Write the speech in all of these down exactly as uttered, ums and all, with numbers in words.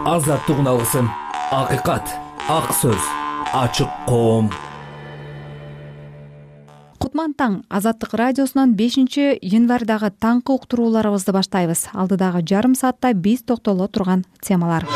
Азаттык алгысым, акыйкат, ак сөз, ачык коом. Кутман таң. Азаттык радиосунан бешинчи январдагы таңкы уктурууларыбызды баштайбыз. Алдыдагы жарым саатта биз токтоло турган темалар.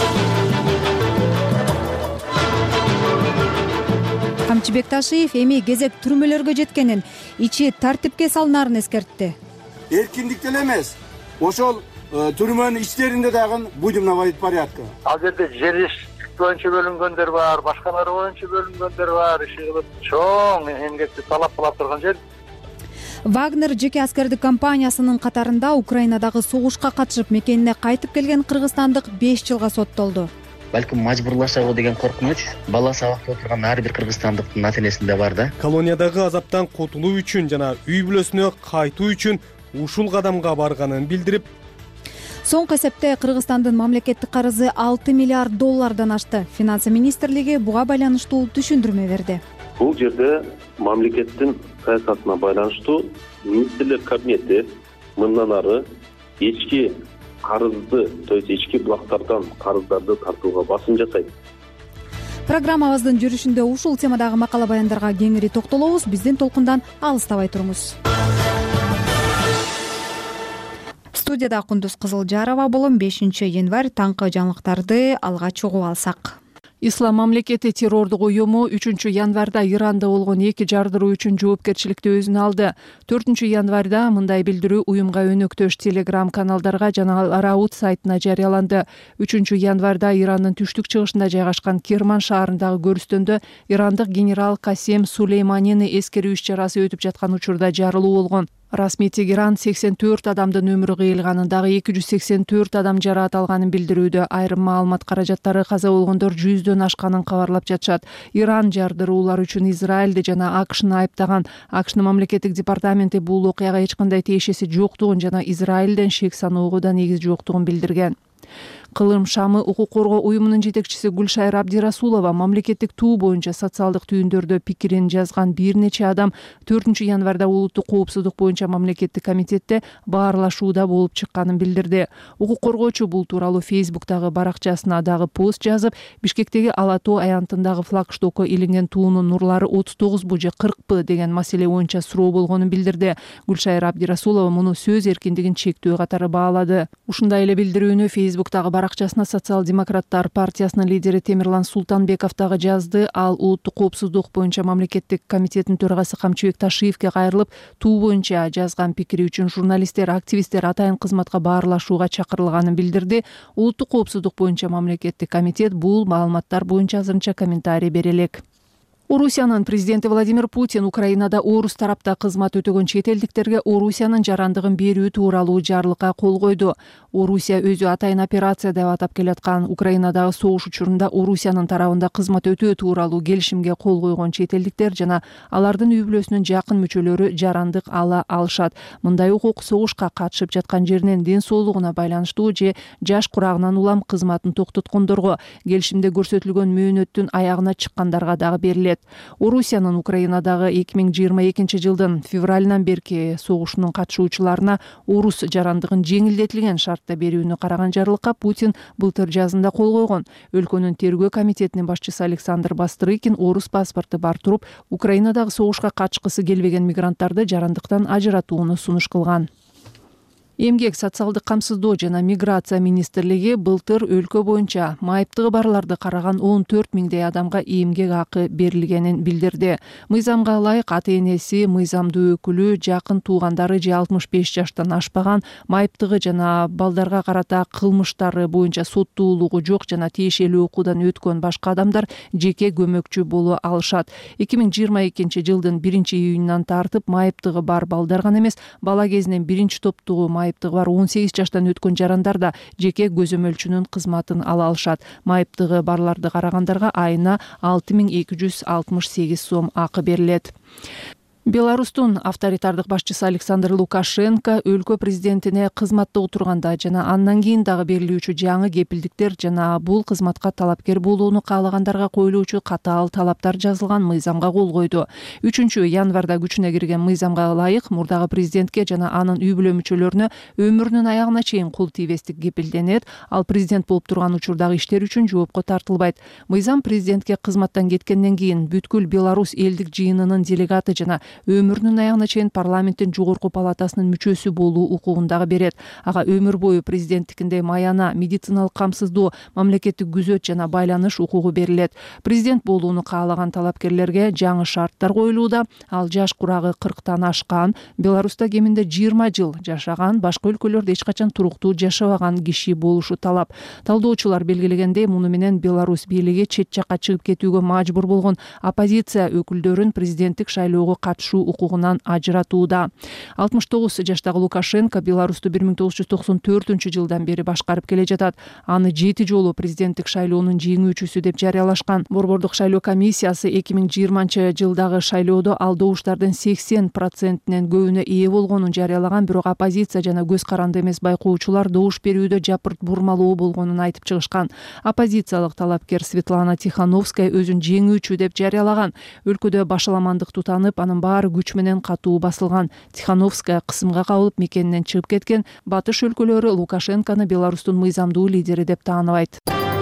Камчыбек Ташиев эми кезек түрмөлөргө жеткенин, ичи тартипке салынарын эскертти. Эркиндикте эмес, ошол түрмөнүн ичтеринде дагы будемновый порядка. Ал жерде жер иш боюнча бөлүнгөндөр бар, башкалары боюнча бөлүнгөндөр бар, иши кылып чоң эмгекти талап кылып турган жер. Вагнер жеке аскердик компаниясынын катарында Украинадагы согушка катышып мекенине кайтып келген кыргызстандык беш жылга соттолду. Балким мажбурлашабы деген коркунуч бала сабакта отурган ар бир кыргызстандыктын ата-энесинде бар да. Колониядагы азаптан кутулуу үчүн жана үй бүлөсүнө кайтуу үчүн ушул кадамга барганын билдирип, соңку эсепте Кыргызстандын мамлекеттик карызы алты миллиард доллардан ашты. Финансы министрлиги буга байланыштуу түшүндүрмө берди. Бул жерде мамлекеттин саясатына байланыштуу министрлер кабинети мындан ары ички карызды, то есть ички булактардан карыздарды тартууга басым жасайт. Программабыздын жүрүшүндө ушул темадагы макала баяндарга кеңири токтолобуз. Биздин толкундан алыстабай туруңуз. Студияда Кундуз Кызылжарова болом. бешинчи январь таңкы жаңылыктарды алгач угуп алсак. Ислам мамлекети террордук уюму үчүнчү январда Иранда болгон эки жардыруу үчүн жоопкерчиликти өзүнө алды. төртүнчү январда мындай билдирүү уюмга өнөктөш Telegram каналдарга жана Al-Araud сайтына жарыяланды. үчүнчү январда Ирандын түштүк чыгышында жайгашкан Керман шаарындагы көрүстөндө ирандык генерал Касем Сулейманини эскерүү иш-чарасы өтүп жаткан учурда жарылуу болгон. Расмий Тегеран сексен төрт адамдын өмүрү кыйылганын, дагы эки жүз сексен төрт адам жараат алганын билдирүүдө. Айрым маалымат каражаттары каза болгондор жүздөн ашканын кабарлап жатышат. Иран жардыруулар үчүн Израилди жана АКШны айыптаган. АКШнын мамлекеттик департаменти бул окуяга эч кандай тиешеси жоктугун жана Израилден шек саноого да негиз жоктугун билдирген. Кылым Шамы укук коргоо уюмунун жетекчиси Гүлшайыр Абдирасулова мамлекеттик туу боюнча социалдык түйүндөрдө пикирин жазган бир нече адам төртүнчү январда улуттук коопсуздук боюнча мамлекеттик комитетте баарлашууда болуп чыкканын билдирди. Укук коргоочу бул тууралуу Фейсбуктагы баракчасына дагы пост жазып, Бишкектеги Ала Тоо аянтындагы флагштокко илинген туунун нурлары отуз тогузбу же кыркпы деген маселе боюнча суроо болгонун билдирди. Гүлшайыр Абдирасулова муну сөз эркиндигин чектөө катары баалады. Ушундай эле билдирүүнү Фейсбуктагы баракчасына социал-демократтар партиясынын лидери Темирлан Султанбеков дагы жазды. Ал улуттук коопсуздук боюнча мамлекеттик комитеттин төрагасы Камчыбек Ташиевке кайрылып, туу боюнча жазган пикири үчүн журналисттер, активисттер атайын кызматка баарлашууга чакырылганын билдирди. Улуттук коопсуздук боюнча мамлекеттик комитет бул маалыматтар боюнча азырынча комментарий бере элек. Орусиянын президенти Владимир Путин Украинада орус тарапта кызмат өтөгөн чет элдиктерге Орусиянын жарандыгын берүү тууралуу жарлыкка кол койду. Орусия өзү атайын операция деп атап келаткан Украинадагы согуш учурунда Орусиянын тарабында кызмат өтөө тууралуу келишимге кол койгон чет элдиктер жана алардын үй бүлөсүнүн жакын мүчөлөрү жарандык ала алышат. Мындай укук согушка катышып жаткан жеринен ден соолугуна байланыштуу же жаш курагынан улам кызматын токтоткондорго, келишимде көрсөтүлгөн мөөнөттүн аягына чыккандарга дагы берилет. Орусиянын Украинадагы эки миң жыйырма экинчи жылдын февралынан берки согушунун катышуучуларына орус жарандыгын жеңилдетилген шартта берүүнү караган жарлыкка Путин былтыр жазында кол койгон. Өлкөнүн тергөө комитетинин башчысы Александр Бастрыкин орус паспорту бар туруп, Украинадагы согушка катышкысы келбеген мигранттарды жарандыктан ажыратууну сунуш кылган. Эмгек, социалдык камсыздоо жана миграция министрлиги былтыр өлкө боюнча майыптыгы барларды караган он төрт миңдей адамга эмгек акы берилгенин билдирди. Мыйзамга ылайык ата-энеси, мыйзамдуу өкүлү, жакын туугандары же алтымыш беш жаштан ашпаган, майыптыгы жана балдарга карата кылмыштары боюнча соттуулугу жок жана тиешелүү окуудан өткөн башка адамдар жеке көмөкчү боло алышат. эки миң жыйырма экинчи жылдын биринчи июнунан тартып майыптыгы бар балдар гана эмес, бала кезинен биринчи топтогу майыптыгы бар он сегиз жаштан өткөн жарандар да жеке көзөмөлчүнүн кызматын ала алышат. Майыптыгы барларды карагандарга айына алты миң эки жүз алтымыш сегиз сом акы берилет. Беларустун авторитардык башчысы Александр Лукашенко өлкө президентине кызматта отурганда жана андан кийин дагы берилүүчү жаңы кепилдиктер жана бул кызматка талапкер болууну каалагандарга коюлуучу катаал талаптар жазылган мыйзамга кол койду. үчүнчү январда күчүнө кирген мыйзамга ылайык мурдагы президентке жана анын үй бүлө мүчөлөрүнө өмүрүнүн аягына чейин кул тийбестик кепилденет. Ал президент болуп турган учурдагы иштер үчүн жоопко тартылбайт. Мыйзам президентке кызматтан кеткенден кийин бүткүл Беларусь элдик жыйынынын делегаты жана өмүрүнүн аягына чейин парламенттин жогорку палатасынын мүчөсү болуу укугун дагы берет. Ага өмүр бою президенттикиндей маяна, медициналык камсыздоо, мамлекеттик күзөт жана байланыш укугу берилет. Президент болууну каалаган талапкерлерге жаңы шарттар коюлууда. Ал жаш курагы кырктан ашкан, Беларуста кеминде жыйырма жыл жашаган, башка өлкөлөрдө эч качан туруктуу жашабаган киши болушу талап. Талдоочулар белгилегендей, муну менен Беларусь бийлиги чет жакка чыгып кетүүгө мажбур болгон оппозиция өкүлдөрүн президенттик шайлоого катышуу укугунан ажыратууда. алтымыш тогуз жаштагы Лукашенко Беларусту бир миң тогуз жүз токсон төртүнчү жылдан бери башкарып келе жатат. Аны жети жолу президенттик шайлоонун жеңүүчүсү деп жарыялашкан. Борбордук шайлоо комиссиясы эки миң жыйырманчы жылдагы шайлоодо ал добуштардын сексен процентинен көбүнө ээ болгонун жарыялаган, бирок оппозиция жана көз каранды эмес байкоочулар добуш берүүдө жапырт бурмалоо болгонун айтып чыгышкан. Оппозициялык талапкер Светлана Тихановская өзүн жеңүүчү деп жарыялаган. Өлкөдө башаламандыкты танып, анын баары күч менен катуу басылган. Тихановская кысымга кабылып мекенинен чыгып кеткен. Батыш өлкөлөрү Лукашенкону Беларустун мыйзамдуу лидери деп тааныбайт.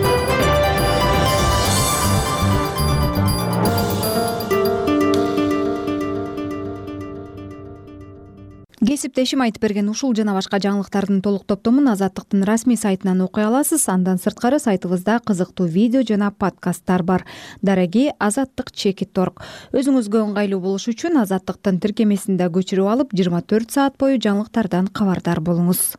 Кесиптешим айтып берген ушул жана башка жаңылыктардын толук топтомун Азаттыктын расмий сайтынан окуй аласыз. Андан сырткары сайтыбызда кызыктуу видео жана подкасттар бар. Дареги Азаттык чекит торг. Өзүңүзгө ыңгайлуу болуш үчүн Азаттыктын тиркемесинде көчүрүп алып, жыйырма төрт саат бою жаңылыктардан кабардар болуңуз.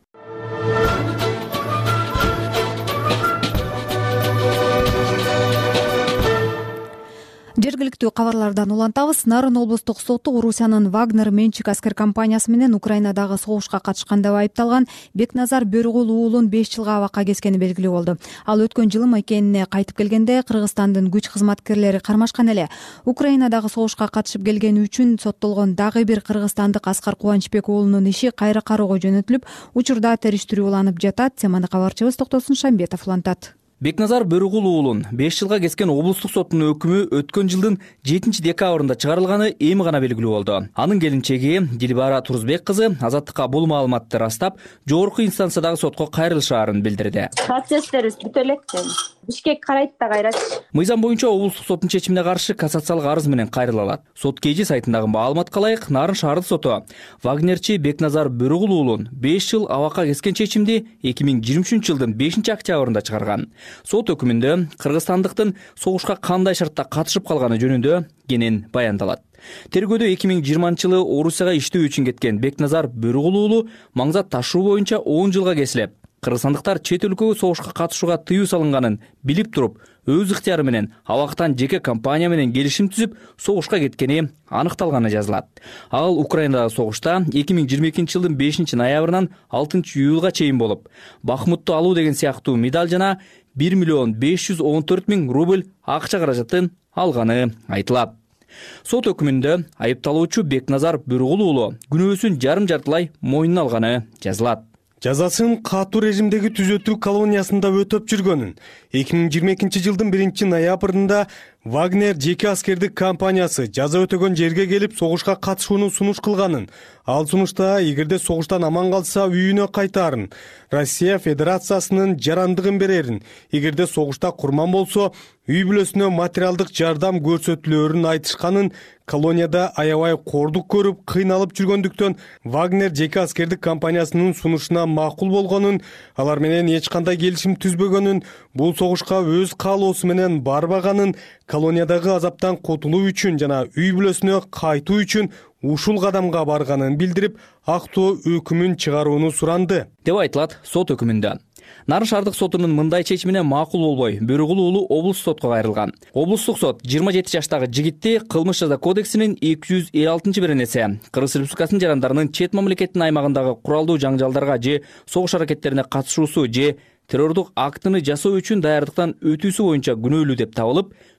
Жергиликтүү кабарлардан улантабыз. Нарын облустук соту Орусиянын Вагнер менчик аскер компаниясы менен Украинадагы согушка катышкан деп айыпталган Бекназар Бөрүгул уулун беш жылга абакка кескени белгилүү болду. Ал өткөн жылы мекенине кайтып келгенде Кыргызстандын күч кызматкерлери кармашкан эле. Украинадагы согушка катышып келгени үчүн соттолгон дагы бир кыргызстандык Аскар Кубанычбек уулунун иши кайра кароого жөнөтүлүп, учурда териштирүү уланып жатат. Теманы кабарчыбыз Токтосун Шамбетов улантат. Бекназар Бөрүгул уулун беш жылга кескен облустук соттун өкүмү өткөн жылдын жетинчи декабрында чыгарылганы эми гана белгилүү болду. Анын келинчеги Дилбара Турузбек кызы Азаттыкка бул маалыматты ырастап, жогорку инстанциядагы сотко кайрылышаарын билдирди. Процесстерибиз бүтө элек. Бишкек карайт да кайрат. Мыйзам боюнча облустук соттун чечимине каршы кассациялык арыз менен кайрыла алат. Сот кежи сайтындагы маалыматка ылайык, Нарын шаардык соту Вагнерчи Бекназар Бөрүгул уулун беш жыл абакка кескен чечимди эки миң жыйырма үчүнчү жылдын бешинчи октябрында чыгарган. Сот өкүмүндө кыргызстандыктын согушка кандай шартта катышып калганы жөнүндө кенен баяндалат. Тергөөдө эки миң жыйырманчы жылы Орусияга иштөө үчүн кеткен Бекназар Бөрүгул уулу маңзат ташуу боюнча он жылга кесилип, кыргызстандыктар чет өлкөгө согушка катышууга тыюу салынганын билип туруп, өз ыктыяры менен абактан жеке компания менен келишим түзүп, согушка кеткени аныкталганы жазылат. Ал Украинадагы согушта эки миң жыйырма экинчи жылдын бешинчи ноябрынан алтынчы июлга чейин болуп, Бахмутту алуу деген сыяктуу медаль жана бир миллион беш жүз он төрт миң рубль акча каражатын алганы айтылат. Сот өкүмүндө айыпталуучу Бекназар Бөрүгул уулу күнөөсүн жарым жартылай мойнуна алганы жазылат. Жазасын катуу режимдеги түзөтүү колониясында өтөп жүргөнүн эки миң жыйырма экинчи жылдын биринчи ноябрында Вагнер жеке аскердик компаниясы жаза өтөгөн жерге келип согушка катышууну сунуш кылганын, ал сунушта эгерде согуштан аман калса үйүнө кайтаарын, Россия Федерациясынын жарандыгын берерин, эгерде согушта курман болсо үй бүлөсүнө материалдык жардам көрсөтүлөөрүн айтышканын, колонияда аябай кордук көрүп кыйналып жүргөндүктөн Вагнер жеке аскердик компаниясынын сунушуна макул болгонун, алар менен эч кандай келишим түзбөгөнүн, бул согушка өз каалоосу менен барбаганын, колониядагы азаптан кутулуу үчүн жана үй бүлөсүнө кайтуу үчүн ушул кадамга барганын билдирип, актоо өкүмүн чыгарууну суранды деп айтылат сот өкүмүндө. Нарын шаардык сотунун мындай чечимине макул болбой, Бөрүгул уулу облустук сотко кайрылган. Облустук сот жыйырма жети жаштагы жигитти кылмыш жаза кодексинин эки жүз элүү алтынчы беренеси Кыргыз Республикасынын жарандарынын чет мамлекеттин аймагындагы куралдуу жаңжалдарга же согуш аракеттерине катышуусу же террордук актыны жасоо үчүн даярдыктан өтүүсү боюнча күнөөлүү деп табылып,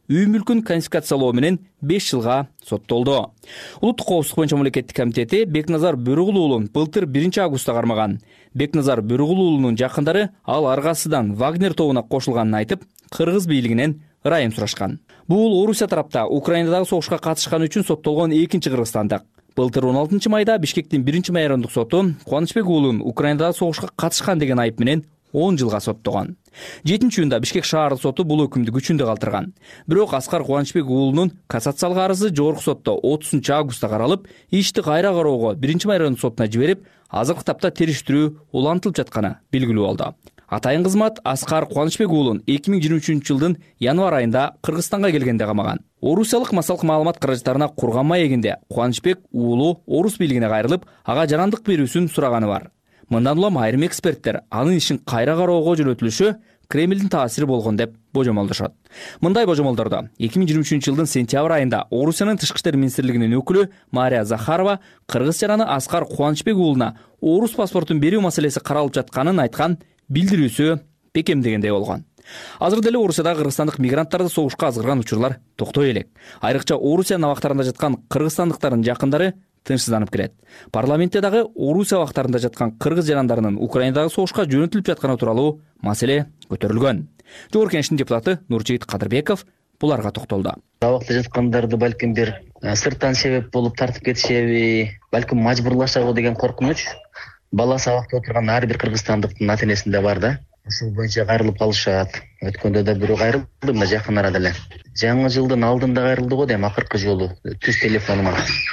үй мүлкүн конфискациялоо менен беш жылга соттолду. Улуттук коопсуздук боюнча мамлекеттик комитети Бекназар Бөрүгул уулун былтыр биринчи августта кармаган. Бекназар Бөрүгул уулунун жакындары ал аргасыдан Вагнер тобуна кошулганын айтып, кыргыз бийлигинен ырайым сурашкан. Бул Орусия тарапта Украинадагы согушка катышканы үчүн соттолгон экинчи кыргызстандык. Былтыр он алтынчы майда Бишкектин биринчи майрандык соту Кубанычбек уулун Украинадагы согушка катышкан деген айып менен он жылга соттогон. жетинчи июнда Бишкек шаардык соту бул өкүмдү күчүндө калтырган. Бирок Аскар Кубанычбек уулунун кассациялык арызы жогорку сотто отузунчу августта каралып, ишти кайра кароого биринчи майрандык сотуна жиберип, азыркы тапта териштирүү улантылып жатканы белгилүү болду. Атайын кызмат Аскар Кубанычбек уулун эки миң жыйырма үчүнчү жылдын январь айында Кыргызстанга келгенде камаган. Орусиялык массалык маалымат каражаттарына курган маегинде Кубанычбек уулу орус бийлигине кайрылып, ага жарандык берүүсүн сураганы бар. Мындан улам айрым эксперттер анын ишин кайра кароого жөнөтүлүшү Кремлдин таасири болгон деп божомолдошот. Мындай божомолдордо эки миң жыйырма үчүнчү жылдын сентябрь айында Орусиянын тышкы иштер министрлигинин өкүлү Мария Захарова кыргыз жараны Аскар Кубанычбек уулуна орус паспортун берүү маселеси каралып жатканын айткан билдирүүсү бекемдегендей болгон. Азыр деле Орусияда кыргызстандык мигранттарды согушка азгырган учурлар токтой элек. Айрыкча Орусия абактарында жаткан кыргызстандыктардын жакындары тынчсызданып келет. Парламентте дагы Орусия абактарында жаткан кыргыз жарандарынын Украинадагы согушка жөнөтүлүп жатканы тууралуу маселе көтөрүлгөн. Жогорку Кеңештин депутаты Нуржейит Кадырбеков буларга токтолду. Абакта жаткандарды балким бир сырттан себеп болуп тартып кетишеби, балким мажбурлашабы деген коркунуч баласы абакта отурган ар бир кыргызстандыктын ата энесинде бар да. Ушул боюнча кайрылып калышат. Өткөндө да бирөө кайрылды, мына жакын арада эле. Жаңы жылдын алдында кайрылды го дейм, акыркы жолу түз телефонума.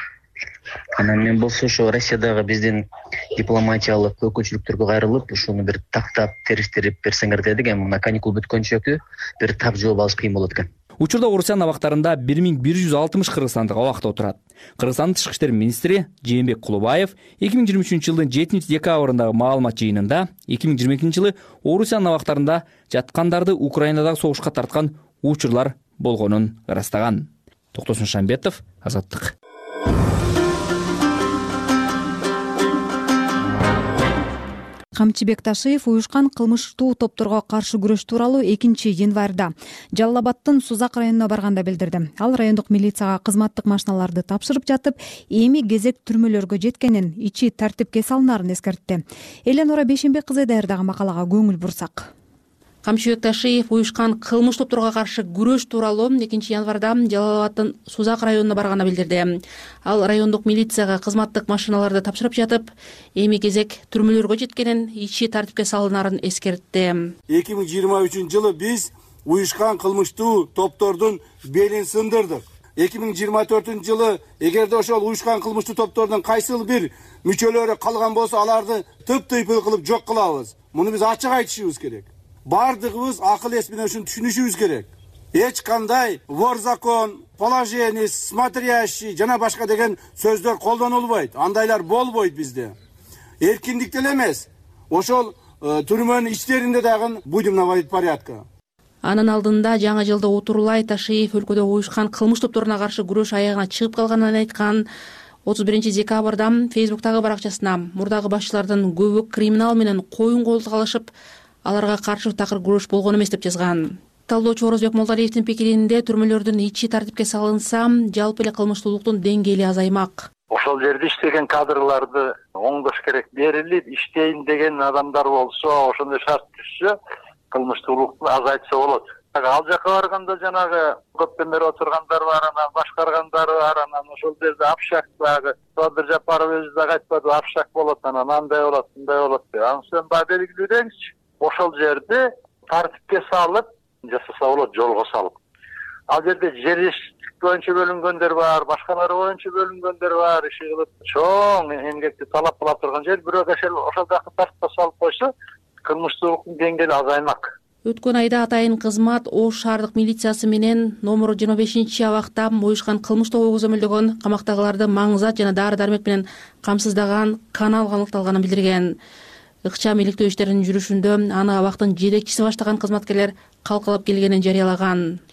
Анан мен болсо ошо Россиядагы биздин дипломатиялык өкүлчүлүктөргө кайрылып, ушуну бир тактап териштирип берсеңер дедик. Эми мына каникул бүткөнчөкү бир тап жооп алыш кыйын болот экен. Учурда Орусиянын абактарында бир миң бир жүз алтымыш кыргызстандык абакта отурат. Кыргызстандын тышкы иштер министри Жээнбек Кулубаев эки миң жыйырма үчүнчү жылдын жетинчи декабрындагы маалымат жыйынында эки миң жыйырма экинчи жылы Орусиянын абактарында жаткандарды Украинадагы согушка тарткан учурлар болгонун ырастаган. Токтосун Шамбетов, Азаттык. Камчыбек Ташиев уюшкан кылмыштуу топторго каршы күрөш тууралуу экинчи январда Жалал Абадтын Сузак районуна барганда билдирди. Ал райондук милицияга кызматтык машиналарды тапшырып жатып, эми кезек түрмөлөргө жеткенин, ичи тартипке салынаарын эскертти. Эленора Бейшенбек кызы даярдаган макалага көңүл бурсак. Камчыбек Ташиев уюшкан кылмыш топторго каршы күрөш тууралуу экинчи январда Жалал Абадтын Сузак районуна барганда билдирди. Ал райондук милицияга кызматтык машиналарды тапшырып жатып, эми кезек түрмөлөргө жеткенин, ичи тартипке салынаарын эскертти. эки миң жыйырма үчүнчү жылы биз уюшкан кылмыштуу топтордун белин сындырдык. эки миң жыйырма төртүнчү жылы эгерде ошол уюшкан кылмыштуу топтордун кайсыл бир мүчөлөрү калган болсо, аларды тып-тыйпыл кылып жок кылабыз. Муну биз ачык айтышыбыз керек. Бардыгыбыз акыл эс менен ушуну түшүнүшүбүз керек. Эч кандай вор закон, положение, смотрящий жана башка деген сөздөр колдонулбайт. Андайлар болбойт бизде. Эркиндик деле эмес. Ошол түрмөнүн ичтеринде дагы будем наводить порядка. Анын алдында жаңы жылда Утурлай Ташиев өлкөдө уюшкан кылмыш топторуна каршы күрөш аягына чыгып калганын айткан. отуз биринчи декабрда Фейсбуктагы баракчасына мурдагы башчылардын көбү криминал менен коюн колдугалашып, аларга каршы такыр күрөш болгон эмес деп жазган. Талдоочу Орозбек Молдалиевдин пикиринде түрмөлөрдүн ичи тартипке салынса, жалпы эле кылмыштуулуктун деңгээли азаймак. Ошол жерде иштеген кадрларды оңдош керек, берилип иштейин деген адамдар болсо, ошондой шарт түшсө, кылмыштуулукту азайтса болот. Ал жака барганда жанагы көптөн бери отургандар бар, анан башкаргандар бар, анан ошол жерде апшак дагы Садыр Жапаров өзү да айтпады, апшак болот, анан андай болот, мындай болот деп. Анысы баа белгилүү деңизчи. Ошол жерде тартипке салып, жасаса болот, жолго салып. Ал жерде жер иштик боюнча бөлүнгөндөр бар, башкалары боюнча бөлүнгөндөр бар, иши кылып чоң эмгекти талап кыла турган жер, бирок ошол жакты тартипке салып койсо, кылмыштуулуктун деңгээли азаймак. Өткөн айда атайын кызмат Ош шаардык милициясы менен номер жыйырма бешинчи абакта уюшкан кылмыш тобу көзөмөлдөгөн камактагыларды маңызат жана дары-дармек менен камсыздаган канал аныкталганын билдирген. Ыкчам иликтөө иштеринин жүрүшүндө аны абактын жетекчиси баштаган кызматкерлер калкалап келгенин жарыялаган.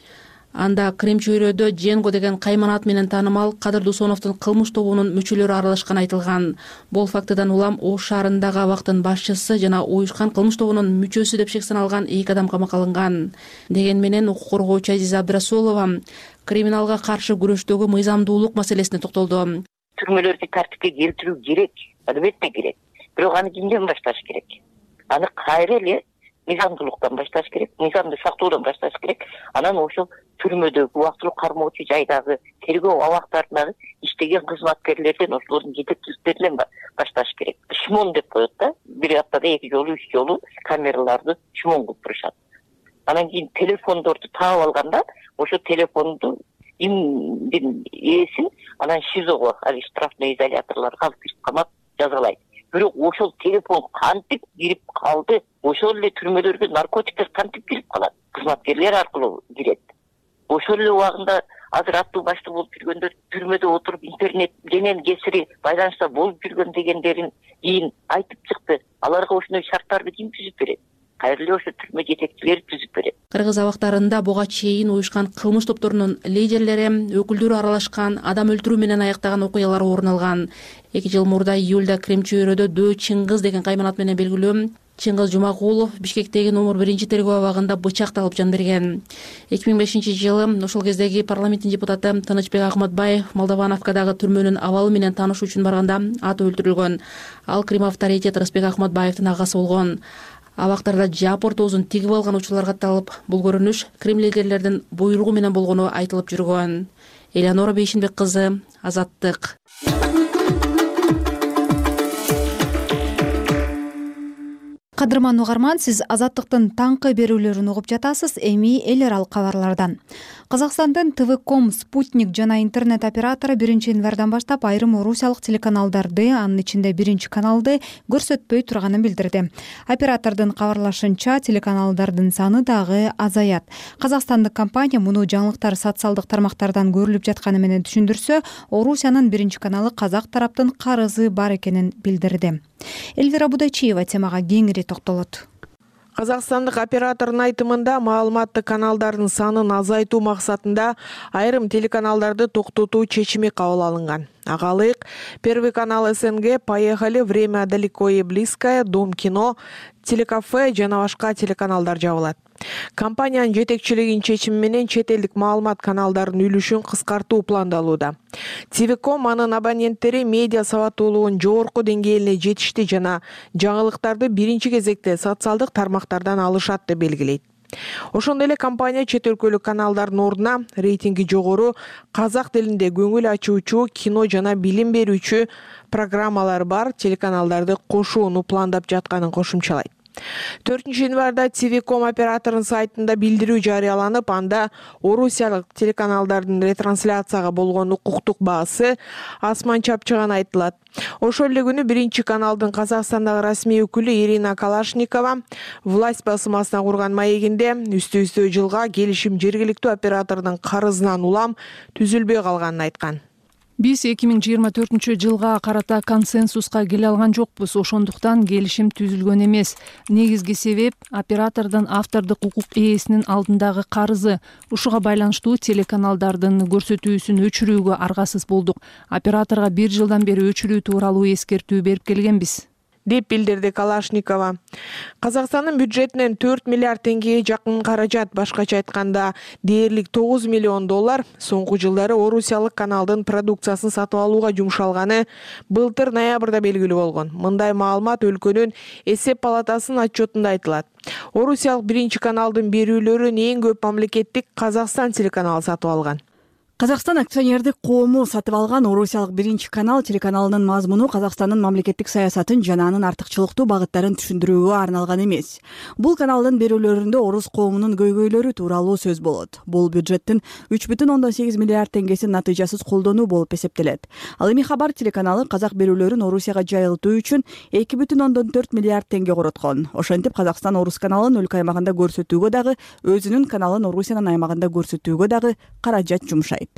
Анда Крем чөйрөдө Дженго деген кайман ат менен таанымал Кадыр Дусоновдун кылмыш тобунун мүчөлөрү аралашкан айтылган. Бул фактыдан улам Ош шаарындагы абактын башчысы жана уюшкан кылмыш тобунун мүчөсү деп шек саналган эки адам камакка алынган. Деген менен укук коргоочу Азиза Абдрасулова криминалга каршы күрөштөгү мыйзамдуулук маселесине токтолду. Түрмөлөрдү тартипке келтирүү керек, албетте керек. Бирок аны кимден башташ керек? Аны кайра эле мыйзамдуулуктан башташ керек, мыйзамды сактоодон башташ керек. Анан ошол түрмөдөгү убактылуу кармоочу жайдагы тергөө абактарындагы иштеген кызматкерлерден, ошолордун жетекчиликтеринен башташ керек. Шмон деп коет да, бир аптада эки жолу, үч жолу камераларды шмон кылып турушат. Анан кийин телефондорду таап алганда, ошо телефонду имдин ээсин анан ШИЗОго, ал штрафной изоляторлорго алып кирип камап жазалайт. Бирок ошол телефон кантип кирип калды? Ошол эле түрмөлөргө наркотиктер кантип кирип калат? Кызматкерлер аркылуу кирет. Ошол эле убагында азыр аттуу башты болуп жүргөндөр түрмөдө отуруп интернет менен кесири байланышта болуп жүргөн дегендерин кийин айтып чыкты. Аларга ошондой шарттарды ким түзүп берет? Кайра эле ошо түрмө жетекчилери түзүп берет. Кыргыз абактарында буга чейин уюшкан кылмыш топторунун лидерлери, өкүлдөрү аралашкан, адам өлтүрүү менен аяктаган окуялар орун алган. эки жыл мурда июлда Крем чөйрөдө Дөө Чыңгыз деген кайман ат менен белгилүү Чыңгыз Жумагулов Бишкектеги номер биринчи тергөө абагында бычакталып жан берген. эки миң бешинчи жылы ошол кездеги парламенттин депутаты Тынычбек Акматбаев Молдовановкадагы түрмөнүн абалы менен таанышуу үчүн барганда аты өлтүрүлгөн. Ал Крим авторитет Рысбек Акматбаевдин агасы болгон. Абактарда жапыр тоозун тигип алган учурлар катталып, бул көрүнүш Крем лидерлердин буйругу менен болгону айтылып жүргөн. Элеонора Бейшинбек кызы, Азаттык. Кадырман угарман, сиз Азаттыктын таңкы берүүлөрүн угуп жатасыз. Эми эл аралык кабарлардан. Казакстандын тэ вэ ком, Спутник жана интернет оператору биринчи январдан баштап айрым орусиялык телеканалдарды, анын ичинде биринчи каналды көрсөтпөй турганын билдирди. Оператордун кабарлашынча, телеканалдардын саны дагы азаят. Казакстандык компания муну жаңылыктар социалдык тармактардан көрүлүп жатканы менен түшүндүрсө, Орусиянын биринчи каналы казак тараптын карызы бар экенин билдирди. Эльвира Будачиева темага кеңири токтолот. Казакстандык оператордун айтымында маалыматтык каналдардын санын азайтуу максатында айрым телеканалдарды токтотуу чечими кабыл алынган. Ага ылайык Первый канал СНГ, Поехали, Время далеко и близкое, Дом кино, Телекафе жана башка телеканалдар жабылат. Компаниянын жетекчилигинин чечими менен чет элдик маалымат каналдарынын үлүшүн кыскартуу пландалууда. тэ вэ ком анын абоненттери медиа сабаттуулугунун жогорку деңгээлине жетишти жана жаңылыктарды биринчи кезекте социалдык тармактардан алышат деп белгилейт. Ошондой эле компания чет өлкөлүк каналдардын ордуна рейтинги жогору, казак тилинде көңүл ачуучу, кино жана билим берүүчү программалар бар телеканалдарды кошууну пландап жатканын кошумчалайт. төртүнчү январда тэ вэ ком операторунун сайтында билдирүү жарыяланып, анда орусиялык телеканалдардын ретрансляцияга болгон укуктук баасы асман чапчыганы айтылат. Ошол эле күнү биринчи каналдын Казакстандагы расмий өкүлү Ирина Калашникова власть басмасына курган маегинде үстү-үстү жылга келишим жергиликтүү оператордун карызынан улам түзүлбөй калганын айткан. Биз эки миң жыйырма төртүнчү жылга карата консенсуска келе алган жокпуз, ошондуктан келишим түзүлгөн эмес. Негизги себеп оператордун автордук укук ээсинин алдындагы карызы. Ушуга байланыштуу телеканалдардын көрсөтүүсүн өчүрүүгө аргасыз болдук. Операторго бир жылдан бери өчүрүү тууралуу эскертүү берип келгенбиз, деп билдирди Калашникова. Казакстандын бюджетинен төрт миллиард теңгеге жакын каражат, башкача айтканда дээрлик тогуз миллион доллар соңку жылдары орусиялык каналдын продукциясын сатып алууга жумшалганы былтыр ноябрда белгилүү болгон. Мындай маалымат өлкөнүн эсеп палатасынын отчетунда айтылат. Орусиялык биринчи каналдын берүүлөрүн эң көп мамлекеттик Казакстан телеканалы сатып алган. Казакстан акционердик коому сатып алган орусиялык биринчи канал телеканалынын мазмуну Казакстандын мамлекеттик саясатын жана анын артыкчылыктуу багыттарын түшүндүрүүгө арналган эмес. Бул каналдын берүүлөрүндө орус коомунун көйгөйлөрү тууралуу сөз болот. Бул бюджеттин үч бүтүн ондон сегиз миллиард теңгесин натыйжасыз колдонуу болуп эсептелет. Ал эми Хабар телеканалы казак берүүлөрүн Орусияга жайылтуу үчүн эки бүтүн ондон төрт миллиард теңге короткон. Ошентип Казакстан орус каналын өлкө аймагында көрсөтүүгө дагы, өзүнүн каналын Орусиянын аймагында көрсөтүүгө дагы каражат жумшайт.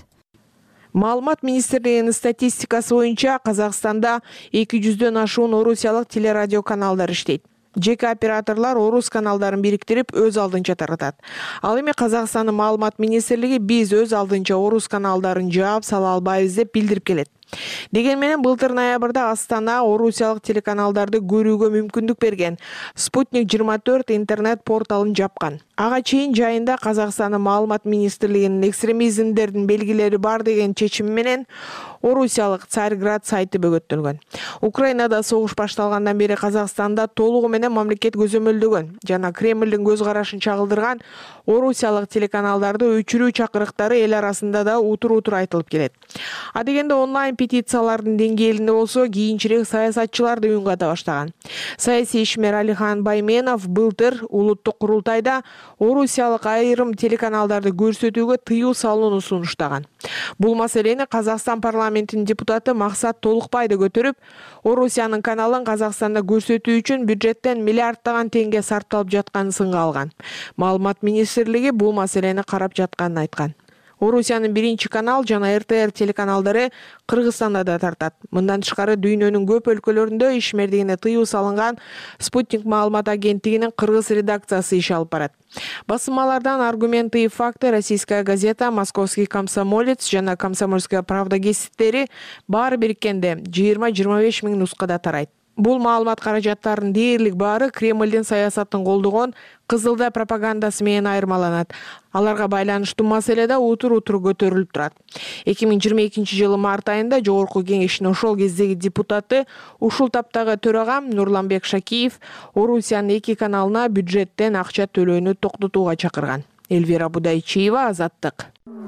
Маалымат министрлигинин статистикасы боюнча Казакстанда эки жүздөн ашуун орусиялык телерадио каналдар иштейт. Жеке операторлор орус каналдарын бириктирип өз алдынча таратат. Ал эми Казакстандын маалымат министрлиги биз өз алдынча орус каналдарын жаап сала албайбыз деп билдирип келет. Деген менен былтыр ноябрда Астана орусиялык телеканалдарды көрүүгө мүмкүндүк берген Спутник жыйырма төрт интернет порталын жапкан. Ага чейин жайында Казакстандын маалымат министрлигинин экстремизмдердин белгилери бар деген чечими менен орусиялык Царьград сайты бөгөттөлгөн. Украинада согуш башталгандан бери Казакстанда толугу менен мамлекет көзөмөлдөгөн жана Кремлдин көз карашын чагылдырган орусиялык телеканалдарды өчүрүү чакырыктары эл арасында да утур-утур айтылып келет. А дегенде онлайн петициялардын деңгээлинде болсо кийинчерээк саясатчылар да үн ката баштаган. Саясий ишмер Алихан Байменов былтыр улуттук курултайда орусиялык айрым телеканалдарды көрсөтүүгө тыюу салууну сунуштаган. Бул маселени Казакстан парламентинин депутаты Максат Толукбай да көтөрүп, Орусиянын каналын Казакстанда көрсөтүү үчүн бюджеттен миллиарддаган теңге сарпталып жатканын сынга алган. Маалымат министрлиги бул маселени карап жатканын айткан. Орусиянын биринчи канал жана эр тэ эр телеканалдары Кыргызстанда да тартат. Мындан тышкары дүйнөнүн көп өлкөлөрүндө ишмердигине тыюу салынган Спутник маалымат агенттигинин кыргыз редакциясы иш алып барат. Басылмалардан «Аргументы и факты», «Российская газета», «Московский комсомолец» жана «Комсомольская правда» гезиттери баары бириккенде жыйырма жыйырма беш миң нускада тарайт. Бул маалымат каражаттарынын дээрлик баары Кремлдин саясатын колдогон Кызылда пропагандасы менен айырмаланат. Аларга байланыштуу маселеде утур-утур көтөрүлүп турат. эки миң жыйырма экинчи жылы март айында Жогорку кеңештин ошол кездеги депутаты, ушул таптагы төрагам Нурланбек Шакиев Орусиянын эки каналына бюджеттен акча төлөөнү токтотууга чакырган. Эльвира Будайчиева, Азаттык.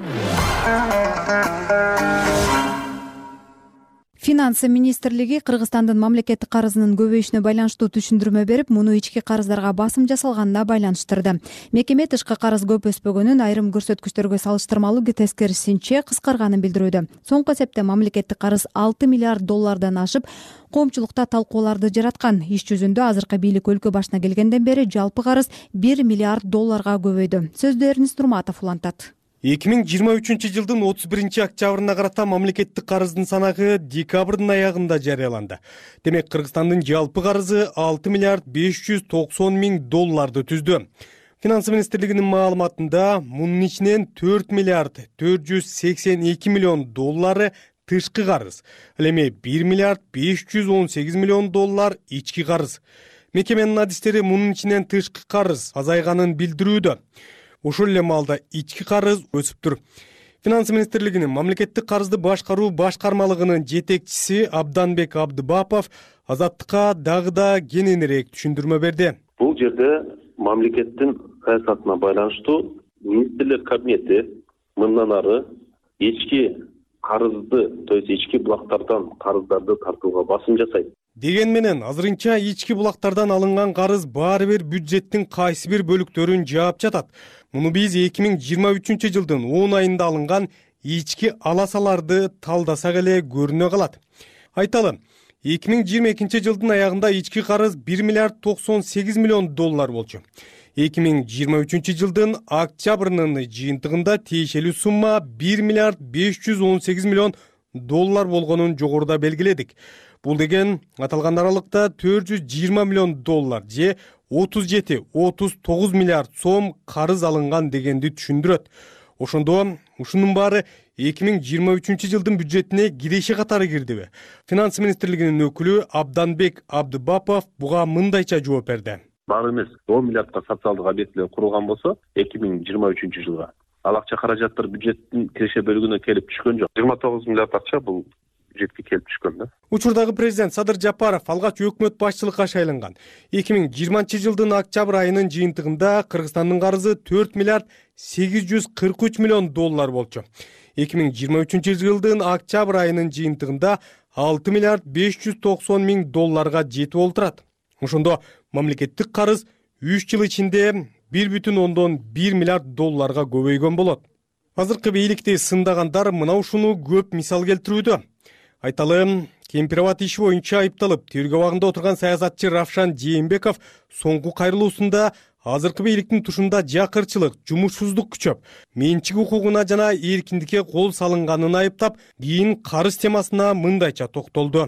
Финансы министрлиги Кыргызстандын мамлекеттик карызынын көбөйүшүнө байланыштуу түшүндүрмө берип, муну ички карыздарга басым жасалганына байланыштырды. Мекеме тышкы карыз көп өспөгөнүн, айрым көрсөткүчтөргө салыштырмалуу тескерисинче кыскарганын билдирүүдө. Соңку эсепте мамлекеттик карыз алты миллиард доллардан ашып, коомчулукта талкууларды жараткан. Иш жүзүндө азыркы бийлик өлкө башына келгенден бери жалпы карыз бир миллиард долларга көбөйдү. Сөздү Эрнис Турматов улантат. эки миң жыйырма үчүнчү жылдын отуз биринчи октябрына карата мамлекеттик карыздын санагы декабрдын аягында жарыяланды. Демек Кыргызстандын жалпы карызы алты миллиард беш жүз токсон миң долларды түздү. Финансы министрлигинин маалыматында мунун ичинен төрт миллиард төрт жүз сексен эки миллион доллары тышкы карыз, ал эми бир миллиард беш жүз он сегиз миллион доллар ички карыз. Мекеменин адистери мунун ичинен тышкы карыз азайганын билдирүүдө. Ошол эле маалда ички карыз өсүптүр. Финансы министрлигинин мамлекеттик карызды башкаруу башкармалыгынын жетекчиси Абданбек Абдыбапов Азаттыкка дагы да кененирээк түшүндүрмө берди. Бул жерде мамлекеттин саясатына байланыштуу министрлер кабинети мындан ары ички карызды, то есть ички булактардан карыздарды тартууга басым жасайт. Деген менен азырынча ички булактардан алынган карыз баары бир бюджеттин кайсы бир бөлүктөрүн жаап жатат. Муну биз эки миң жыйырма үчүнчү жылдын он айында алынган ички аласаларды талдасак эле көрүнө калат. Айталы, эки миң жыйырма экинчи жылдын аягында ички карыз бир миллиард токсон сегиз миллион доллар болчу. эки миң жыйырма үчүнчү жылдын октябрынын жыйынтыгында тиешелүү сумма бир миллиард беш жүз он сегиз миллион доллар болгонун жогоруда белгиледик. Бул деген аталган аралыкта төрт жүз жыйырма миллион доллар же отуз жети отуз тогуз миллиард сом карыз алынган дегенди түшүндүрөт. Ошондо ушунун баары эки миң жыйырма үчүнчү жылдын бюджетине киреши катары кирдиби? Финансы министрлигинин өкүлү Абданбек Абдыбапов буга мындайча жооп берди. Баары эмес он миллиардка социалдык объектилер курулган болсо эки миң жыйырма үчүнчү жылга ал акча каражаттар бюджеттин киреше бөлүгүнө келип түшкөн жок. жыйырма тогуз миллиард акча бул бюджетке келип түшкөн да. Учурдагы президент Садыр Жапаров алгач өкмөт башчылыкка шайланган. эки миң жыйырманчы жылдын октябрь айынын жыйынтыгында Кыргызстандын карызы төрт миллиард сегиз жүз кырк үч миллион доллар болчу. эки миң жыйырма үчүнчү жылдын октябрь айынын жыйынтыгында алты миллиард беш жүз токсон миң долларга жетип олтурат. Ошондо мамлекеттик карыз үч жыл ичинде бир бүтүн ондон бир миллиард долларга көбөйгөн болот. Азыркы бийликти сындагандар мына ушуну көп мисал келтирүүдө. Айталы, Кемпироват иши боюнча айыпталып, тергөө абагында отурган саясатчы Равшан Жээнбеков соңку кайрылуусунда азыркы бийликтин тушунда жакырчылык, жумушсуздук күчөп, менчик укугуна жана эркиндикке кол салынганын айыптап, кийин карыз темасына мындайча токтолду.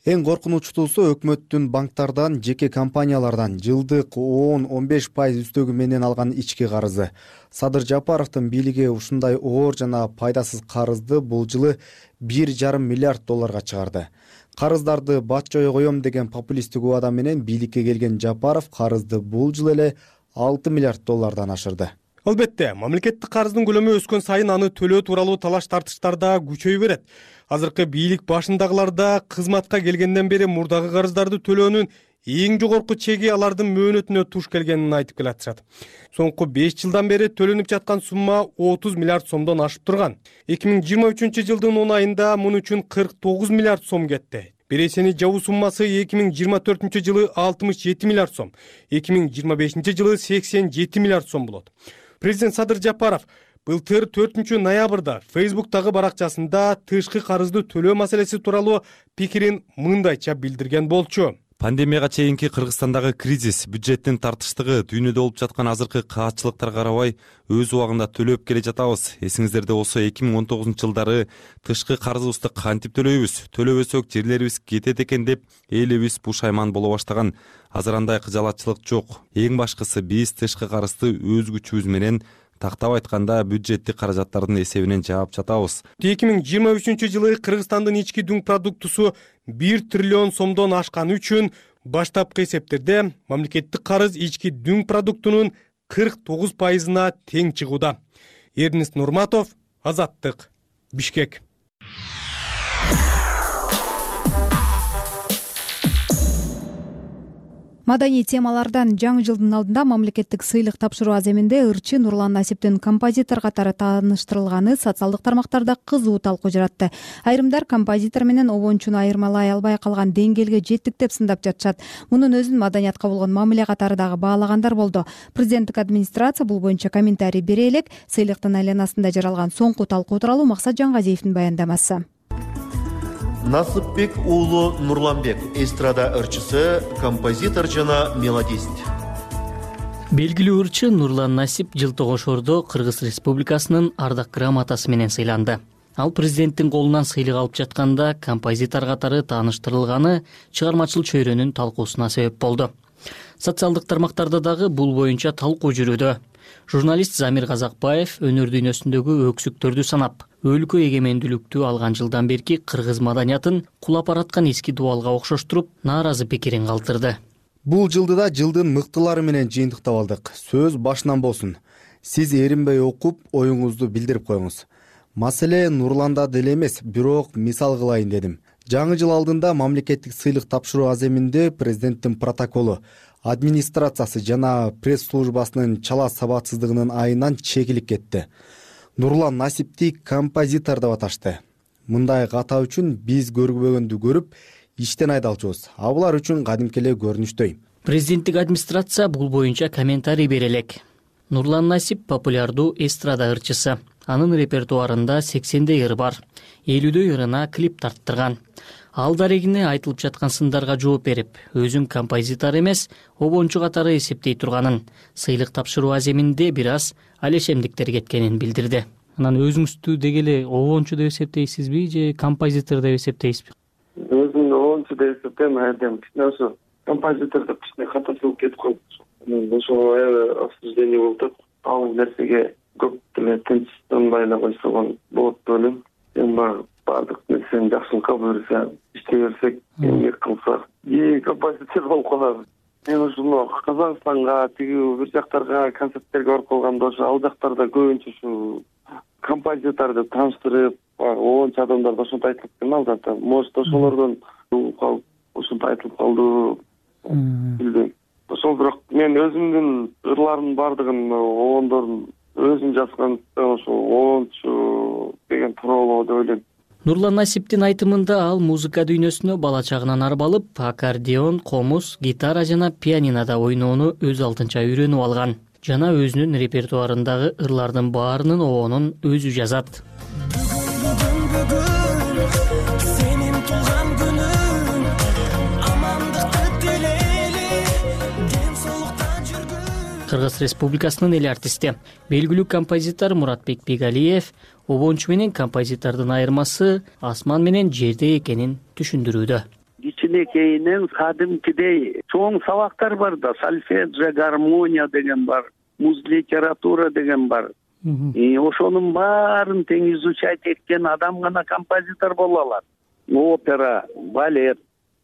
Эң коркунучтуусу өкмөттүн банктардан, жеке компаниялардан жылдык он он беш пайыз үстөгү менен алган ички карызы. Садыр Жапаровдун бийлиги ушундай оор жана пайдасыз карызды бул жылы бир жарым миллиард долларга чыгарды. Карыздарды бат жое коем деген популисттик убада менен бийликке келген Жапаров карызды бул жылы эле алты миллиард доллардан ашырды. Албетте, мамлекеттик карыздын көлөмү өскөн сайын аны төлөө тууралуу талаш тартыштар да күчөй берет. Азыркы бийлик башындагылар да кызматка келгенден бери мурдагы карыздарды төлөөнүн эң жогорку чеги алардын мөөнөтүнө туш келгенин айтып келатышат. Соңку беш жылдан бери төлөнүп жаткан сумма отуз миллиард сомдон ашып турган. эки миң жыйырма үчүнчү жылдын он айында муну үчүн кырк тогуз миллиард сом кетти. Бересени жабуу суммасы эки миң жыйырма төртүнчү жылы алтымыш жети миллиард сом, эки миң жыйырма бешинчи жылы сексен жети миллиард сом болот. Президент Садыр Жапаров былтыр төртүнчү ноябрда Фейсбуктагы баракчасында тышкы карызды төлөө маселеси тууралуу пикирин мындайча билдирген болчу. Пандемияга чейинки Кыргызстандагы кризис, бюджеттин тартыштыгы, дүйнөдө болуп жаткан азыркы каатчылыктарга карабай өз убагында төлөп келе жатабыз. Эсиңиздерде болсо эки миң он тогузунчу жылдары тышкы карызыбызды кантип төлөйбүз? Төлөбөсөк жерлерибиз кетет экен деп элибиз пушайман боло баштаган. Азыр андай кыжалатчылык жок. Эң башкысы биз тышкы карызды өз күчүбүз менен, тактап айтканда бюджеттик каражаттардын эсебинен жаап жатабыз. эки миң жыйырма үчүнчү жылы Кыргызстандын ички дүң продуктусу бир триллион сомдон ашканы үчүн баштапкы эсептерде мамлекеттик карыз ички дүң продуктунун кырк тогуз пайызына тең чыгууда. Эрнест Нурматов, Азаттык, Бишкек. Маданий темалардан жаңы жылдын алдында мамлекеттик сыйлык тапшыруу аземинде ырчы Нурлан Насиптин композитор катары тааныштырылганы социалдык тармактарда кызуу талкуу жаратты. Айрымдар композитор менен обончуну айырмалай албай калган деңгээлге жеттик деп сындап жатышат. Мунун өзүн маданиятка болгон мамиле катары дагы баалагандар болду. Президенттик администрация бул боюнча комментарий бере элек. Сыйлыктын айланасында жаралган соңку талкуу тууралуу Максат Жангазиевдин баяндамасы. Насыпбек уулу Нурланбек, эстрада ырчысы, композитор жана мелодист. Белгилүү ырчы Нурлан Насип Жылтогошордо Кыргыз Республикасынын ардак грамотасы менен сыйланды. Ал президенттин колунан сыйлык алып жатканда композитор катары тааныштырылганы чыгармачыл чөйрөнүн талкуусуна себеп болду. Социалдык тармактарда дагы бул боюнча талкуу жүрүүдө. Журналист Замир Казакбаев өнөр дүйнөсүндөгү өксүктөрдү санап, өлкө эгемендүүлүктү алган жылдан берки кыргыз маданиятын кулап бараткан эски дубалга окшоштуруп, нааразы пикирин калтырды. Бул жылды да жылдын мыктылары менен жыйынтыктап алдык. Сөз башынан болсун. Сиз эринбей окуп, оюңузду билдирип коюңуз. Маселе Нурланда деле эмес, бирок мисал кылайын дедим. Жаңы жыл алдында мамлекеттик сыйлык тапшыруу аземинде президенттин протоколу, администрациясы жана пресс службасынын чала сабатсыздыгынын айынан чегилип кетти. Нурлан Насипти композитор деп аташты. Мындай ката үчүн биз көрбөгөндү көрүп, иштен айдалчубуз. А булар үчүн кадимки эле көрүнүштөй. Президенттик администрация бул боюнча комментарий бере элек. Нурлан Насип популярдуу эстрада ырчысы. Анын репертуарында сексендей ыр бар. элүүдөй ырына клип тарттырган. Ал дарегине айтылып жаткан сындарга жооп берип, өзүн композитор эмес, обончу катары эсептей турганын, сыйлык тапшыруу аземинде бир аз алешемдиктер кеткенин билдирди. Анан өзүңүздү деги эле обончу деп эсептейсизби же композитор деп эсептейсизби? Өзүмдү обончу деп эсептейм, айдем кичине ошо композитор деп кичине катасылып кетип калды. Ошого аябай обсуждение болуп, ал нерсеге көп деле тынчтанбай эле койсо болот деп ойлойм. Эми баардык нерсени жакшылыкка буюрса, иштей берсек, эмгек кылсак, и композитор болуп калабыз. Мен ушуну Казакстанга, тиги бир жактарга концерттерге барып калганда ошо ал жактарда көбүнчө ушу композиторду тааныштырып, обончу адамдар ошентип айтылып кеткен алда. Может, ошолордон угуп калып, ошентип айтылып калды. Билбейм. Ошол бирок мен өзүмдүн ырларымдын баардыгын обондордун өзүм жазган ошо обончу деген туура болобу деп ойлойм. Нурлан Насиптин айтымында ал музыка дүйнөсүнө бала чагынан арбалып, аккордеон, комуз, гитара жана пианинода ойноону өз алдынча үйрөнүп алган. Жана өзүнүн репертуарындагы ырлардын баарынын обонун өзү жазат. Кыргыз Республикасынын эл артисти, белгилүү композитор Муратбек Бегалиев обончу менен композитордун айырмасы асман менен жерде экенин түшүндүрүүдө. кичинекейинен кадимкидей чоң сабактар бар да, сольфеджио, гармония деген бар, муз литература деген бар. Ошонун баарын тең изучать эткен адам гана композитор боло алат. Опера, балет,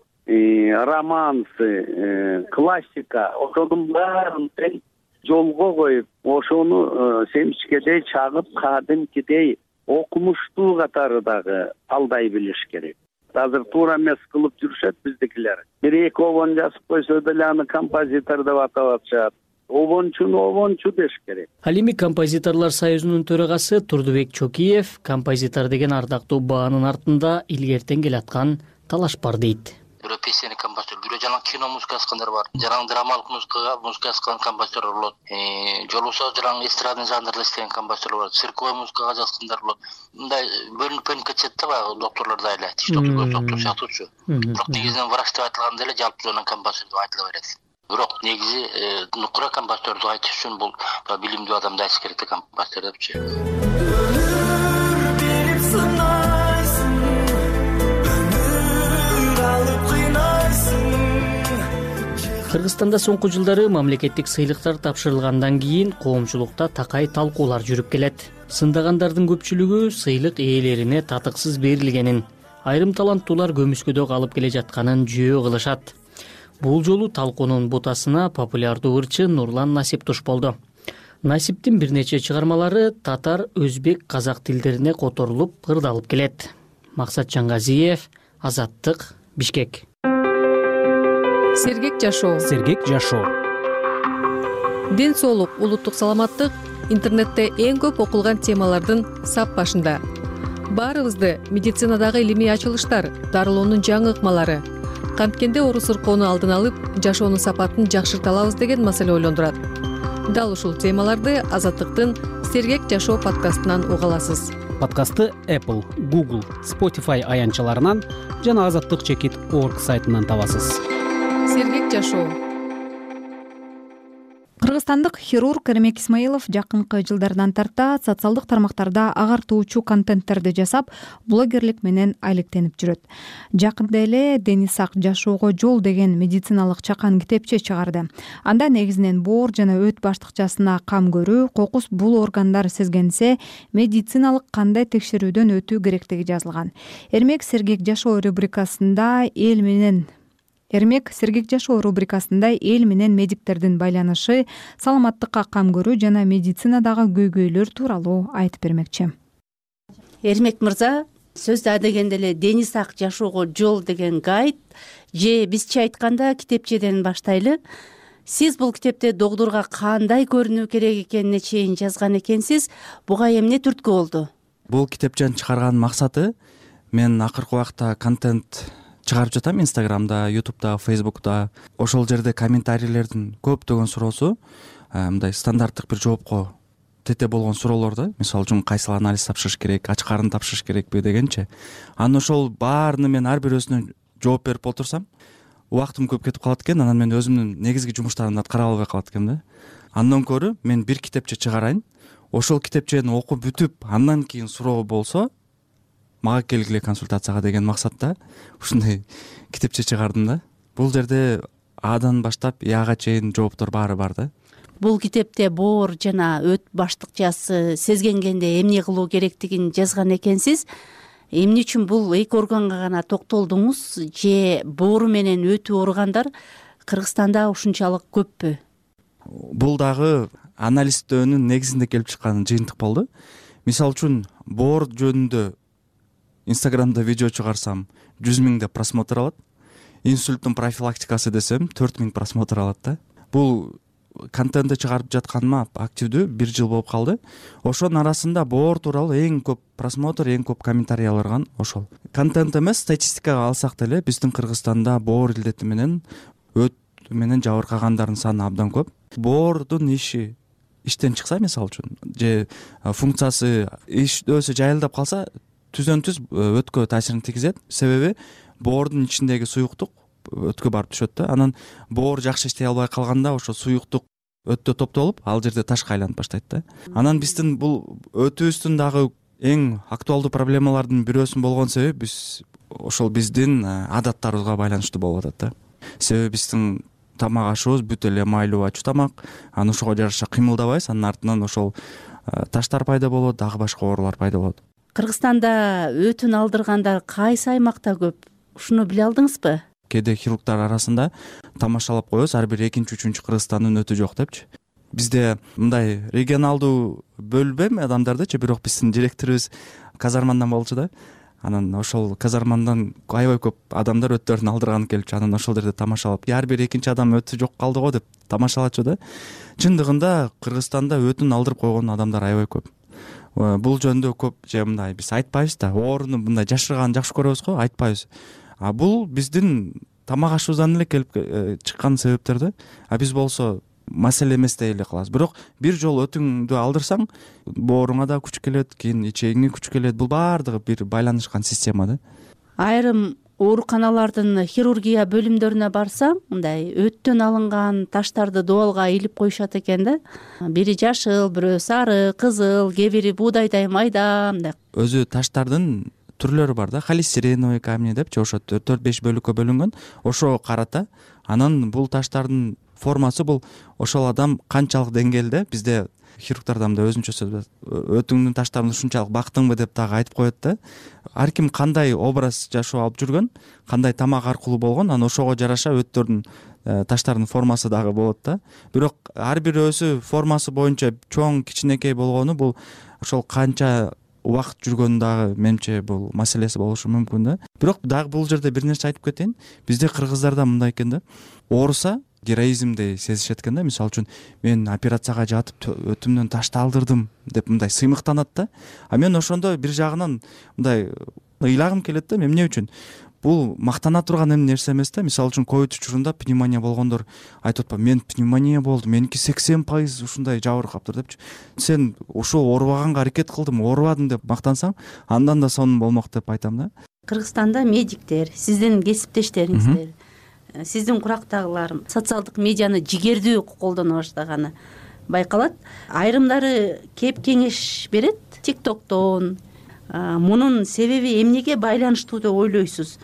романсы, классика, ошонун баарын тең жолго коюп, ошону семчкедей чагып, кадимкидей окумуштуу катары дагы талдай билиш керек. Азыр туура эмес кылып жүрүшөт биздикилер. Бир эки обон жазып койсо деле аны композитор деп атап атышат. Обончуну обончу деш керек. Ал эми композиторлор союзунун төрагасы Турдубек Чокиев композитор деген ардактуу баанын артында илгертен келаткан талаш бар дейт. Бирөө песенник композитор, бирөө жанагы кино музыка жазгандар бар. Жанагы драмалык музыкага музыка жазган композиторлор болот. Жолусо жанагы эстрадный жанрда иштеген композиторлор болот. Цирковой музыкага жазгандар болот. Мындай бөлүнүп бөлүнүп кетет да баягы докторлордо эле, тиш доктор, доктор сыяктуучу. Бирок негизинен врач деп айтылганда эле жалпы жөнүн композитор деп айтыла берет. Бирок негизи нукура композиторду айтыш үчүн бул билимдүү адамды айтыш керек да композитор депчи. Кыргызстанда соңку жылдары мамлекеттик сыйлыктар тапшырылгандан кийин коомчулукта такай талкуулар жүрүп келет. Сындагандардын көпчүлүгү сыйлык ээлерине татыксыз берилгенин, айрым таланттуулар көмүскөдө калып келе жатканын жөө кылышат. Бул жолу талкуунун бутасына популярдуу ырчы Нурлан Насип туш болду. Насиптин бир нече чыгармалары татар, өзбек, казак тилдерине которулуп, ырдалып келет. Максат Жаңгазиев, Азаттык, Бишкек. Сергек жашоо. Сергек жашоо. Ден соолук, улуттук саламаттык интернетте эң көп окулган темалардын сап башында. Баарыбызды медицинадагы илимий ачылыштар, дарылоонун жаңы ыкмалары, канткенде оору сыркоону алдын алып, жашоонун сапатын жакшырта алабыз деген маселе ойлондурат. Дал ушул темаларды Азаттыктын Сергек жашоо подкастынан уга аласыз. Подкастты Apple, Google, Spotify аянтчаларынан жана азаттык чекит орг сайтынан табасыз. Сергек жашоо. Кыргызстандык хирург Эрмек Исмаилов жакынкы жылдардан тарта социалдык тармактарда агартуучу контенттерди жасап, блогерлик менен айлыктенип жүрөт. Жакында эле Дени сак жашоого жол деген медициналык чакан китепче чыгарды. Анда негизинен боор жана өт баштыкчасына кам көрүү, кокус бул органдар сезгенсе, медициналык кандай текшерүүдөн өтүү керектиги жазылган. Эрмек Сергек жашоо рубрикасында эл менен Эрмек Сергек жашоо рубрикасында эл менен медиктердин байланышы, саламаттыкка кам көрүү жана медицинадагы көйгөйлөр тууралуу айтып бермекчи. Эрмек мырза, сөздө дегенде эле Дени сак жашоого жол деген гайд же бизче айтканда китепчеден баштайлы. Сиз бул китепте догдурга кандай көрүнүү керек экенине чейин жазган экенсиз. Буга эмне түрткү болду? Бул китепчени чыгарган максаты мен акыркы убакта контент чыгарып жатам Инстаграмда, Ютубда, Фейсбукта. Ошол жерде комментарийлердин көптөгөн суроосу мындай стандарттык бир жоопко тете болгон суроолор да. Мисалы үчүн кайсыл анализ тапшырыш керек, ач карын тапшырыш керекпи дегенче. Анан ошол баарына мен ар бирөөсүнө жооп берип отурсам, убактым көп кетип калат экен. Анан мен өзүмдүн негизги жумуштарымды аткара албай калат экем да. Андан көрө мен бир китепче чыгарайын. Ошол китепчени окуп бүтүп, андан кийин суроо болсо, мага келгиле консультацияга деген максатта ушундай китепче чыгардым да. Бул жерде Адан баштап Яга чейин жооптор баары бар да. Бул китепте боор жана өт баштыкчасы сезгенгенде эмне кылуу керектигин жазган экенсиз. Эмне үчүн бул эки органга гана токтолдуңуз же боору менен өтүү ооругандар Кыргызстанда ушунчалык көппү? Бул дагы анализдөөнүн негизинде келип чыккан жыйынтык болду. Мисалы үчүн боор жөнүндө Инстаграмда видео чыгарсам жүз миңдеп просмотр алат. Инсульттун профилактикасы десем төрт миң просмотр алат да. Бул контентти чыгарып жатканыма активдүү бир жыл болуп калды. Ошонун арасында боор тууралуу эң көп просмотр, эң көп комментарий алган ошол. Контент эмес, статистикага алсак деле биздин Кыргызстанда боор илдети менен өт менен жабыркагандардын саны абдан көп. Боордун иши иштен чыкса, мисалы үчүн, же функциясы иштөөсү жайылдап калса, түздөн түз өткө таасирин тийгизет. Себеби боордун ичиндеги суюктук өткө барып түшөт да. Анан боор жакшы иштей албай калганда ошо суюктук өттө топтолуп, ал жерде ташка айланып баштайт да. Анан биздин бул өтүүбүздүн дагы эң актуалдуу проблемалардын бирөөсүн болгон себеби биз ошол биздин адаттарыбызга байланыштуу болуп атат да. Себеби биздин тамак ашыбыз бүт эле майлуу ачуу тамак, анан ошого жараша кыймылдабайбыз, анын артынан ошол таштар пайда болот, дагы башка оорулар пайда болот. Кыргызстанда өтүн алдыргандар кайсы аймакта көп? Ушуну биле алдыңызбы? Кээде хирургдар арасында тамашалап коебуз, ар бир экинчи, үчүнчү Кыргызстандын өтү жок депчи. Бизде мындай регионалдуу бөлбөй эми адамдардычы, бирок биздин директорубуз казармандан болчу да. Анан ошол казармандан аябай көп адамдар өттөрүн алдырганы келипчи. Анан ошол жерде тамашалап, ар бир экинчи адам өтү жок калды го деп тамашалачу да. Чындыгында Кыргызстанда өтүн алдырып койгон адамдар аябай көп. Бул жөнүндө көп же мындай биз айтпайбыз да, ооруну мындай жашырганды жакшы көрөбүз го, айтпайбыз. А бул биздин тамак ашыбыздан эле келип чыккан себептер да. А биз болсо маселе эмес дей эле калабыз. Бирок бир жолу өтүңдү алдырсаң, бооруңа да күч келет, кийин ичегиңе күч келет. Бул баардыгы бир байланышкан система да. Айрым ооруканалардын хирургия бөлүмдөрүнө барсаң, мындай өттөн алынган таштарды дуалга илип коюшат экен да. Бири жашыл, бирөө сары, кызыл, кээ бири буудайдай майда мындай. Өзү таштардын түрлөрү бар да. Холестериновый камни депчи, ошо төрт беш бөлүккө бөлүнгөн. Ошого карата анан бул таштардын формасы бул ошол адам канчалык деңгээлде, бизде хирургдарда мындай өзүнчө сөз бар. Өтүңдүн таштарын ушунчалык бактыңбы деп дагы айтып коет да. Ар ким кандай образ жашоо алып жүргөн, кандай тамак аркылуу болгон, анан ошого жараша өттөрдүн таштардын формасы дагы болот да. Бирок ар бир өзү формасы боюнча чоң, кичинекей болгону бул ошол канча убакыт жүргөнүн дагы менимче бул маселеси болушу мүмкүн да. Бирок дагы бул жерде бир нерсе айтып кетейин. Бизде кыргыздарда мындай экен да. Ооруса героизмди сезишет экен да. Мисалы үчүн мен операцияга жатып өтүмдөн ташты алдырдым деп мындай сыймыктанат да. А мен ошондо бир жагынан мындай ыйлагым келет да. Эмне үчүн? Бул мактана турган эми нерсе эмес да. Мисалы үчүн ковид учурунда пневмония болгондор айтып атпайбы, мен пневмония болду, меники сексен пайыз ушундай жабыр каптыр депчи. Сен ушул оорубаганга аракет кылдым, оорубадым деп мактансаң, андан да сонун болмок деп айтам да. Кыргызстанда медиктер, сиздин кесиптештериңиздер, сиздин курактагылар социалдык медианы жигердүү колдоно баштаганы байкалат. Айрымдары кеп кеңеш берет тиктоктон. Мунун себеби эмнеге байланыштуу деп ойлойсуз?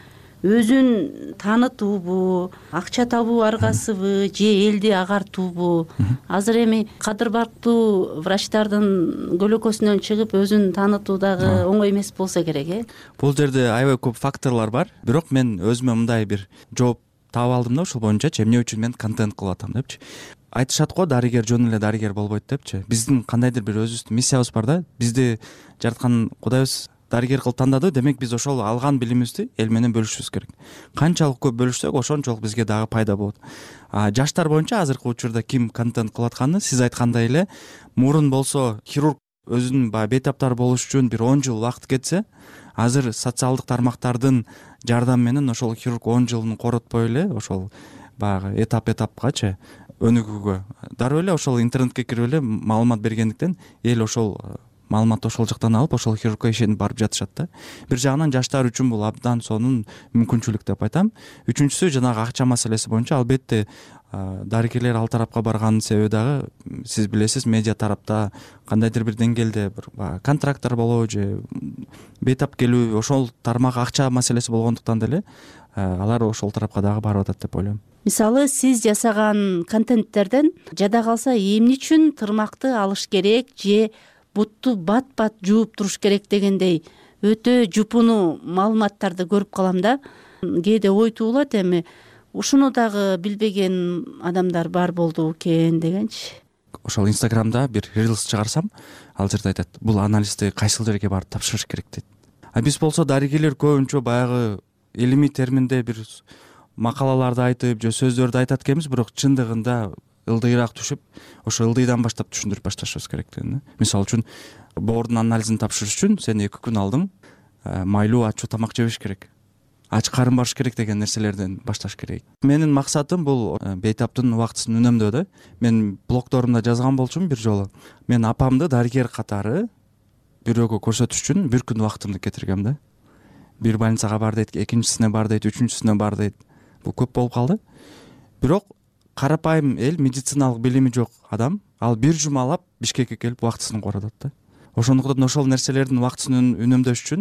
Өзүн таанытуубу, акча табуу аргасыбы, же элди агартуубу? Азыр эми кадыр барктуу врачтардын көлөкөсүнөн чыгып өзүн таанытуу дагы оңой эмес болсо керек, э? Бул жерде аябай көп факторлор бар. Бирок мен өзүмө мындай бир жооп таап алдым да, ошол боюнча эмне үчүн мен контент кылып атам депчи. Айтышат го, дарыгер жөн эле дарыгер болбойт депчи. Биздин кандайдыр бир өзүбүздүн миссиябыз бар да. Бизди жараткан Кудайыбыз дарыгер кылып тандады, демек биз ошол алган билимибизди эл менен бөлүшүбүз керек. Канчалык көп бөлүшсөк, ошончолук бизге дагы пайда болот. А жаштар боюнча азыркы учурда ким контент кылып атканы, сиз айткандай эле, мурун болсо хирург өзүнүн баягы бейтаптар болуш үчүн бир он жыл убакыт кетсе, азыр социалдык тармактардын жардамы менен ошол хирург он жылын коротпой эле ошол баягы этап-этапкачы өнүгүүгө, дароо эле ошол интернетке кирип эле маалымат бергендиктен эл ошол маалыматты ошол жактан алып, ошол хирургка ишенип барып жатышат да. Бир жагынан жаштар үчүн бул абдан сонун мүмкүнчүлүк деп айтам. Үчүнчүсү жанагы акча маселеси боюнча албетте дарыгерлер ал тарапка барганын себеби дагы сиз билесиз, медиа тарапта кандайдыр бир деңгээлде бир контракттар болобу же бейтап келүү, ошол тармак акча маселеси болгондуктан деле алар ошол тарапка дагы барып атат деп ойлойм. Мисалы, сиз жасаган контенттерден жада калса эмне үчүн тырмакты алыш керек же бутту бат-бат жууп туруш керек дегендей өтө жупуну маалыматтарды көрүп калам да. Кээде ой туулат, эми ушуну дагы билбеген адамдар бар болду экен дегенчи. Ошол Инстаграмда бир рилс чыгарсам, ал жерде айтат, бул анализди кайсыл жерге барып тапшырыш керек дейт. А биз болсо дарыгерлер көбүнчө баягы илимий терминде бир макалаларды айтып же сөздөрдү айтат экенбиз, бирок чындыгында ылдыйраак түшүп, ошо ылдыйдан баштап түшүндүрүп башташыбыз керек деген. Мисалы үчүн боордун анализин тапшырыш үчүн сен эки күн алдың майлуу ачуу тамак жебеш керек, ач карын барыш керек деген нерселерден башташ керек. Менин максатым бул бейтаптын убактысын үнөмдөө да. Мен блогдорумда жазган болчумун бир жолу. Мен апамды дарыгер катары бирөөгө көрсөтүш үчүн бир күн убактымды кетиргем да. Бир больницага бар дейт, экинчисине бар дейт, үчүнчүсүнө бар дейт. Бул көп болуп калды. Бирок карапайым эл, медициналык билими жок адам, ал бир жумалап Бишкекке келип убактысын коротот да. Ошондуктан ошол нерселердин убактысын үнөмдөш үчүн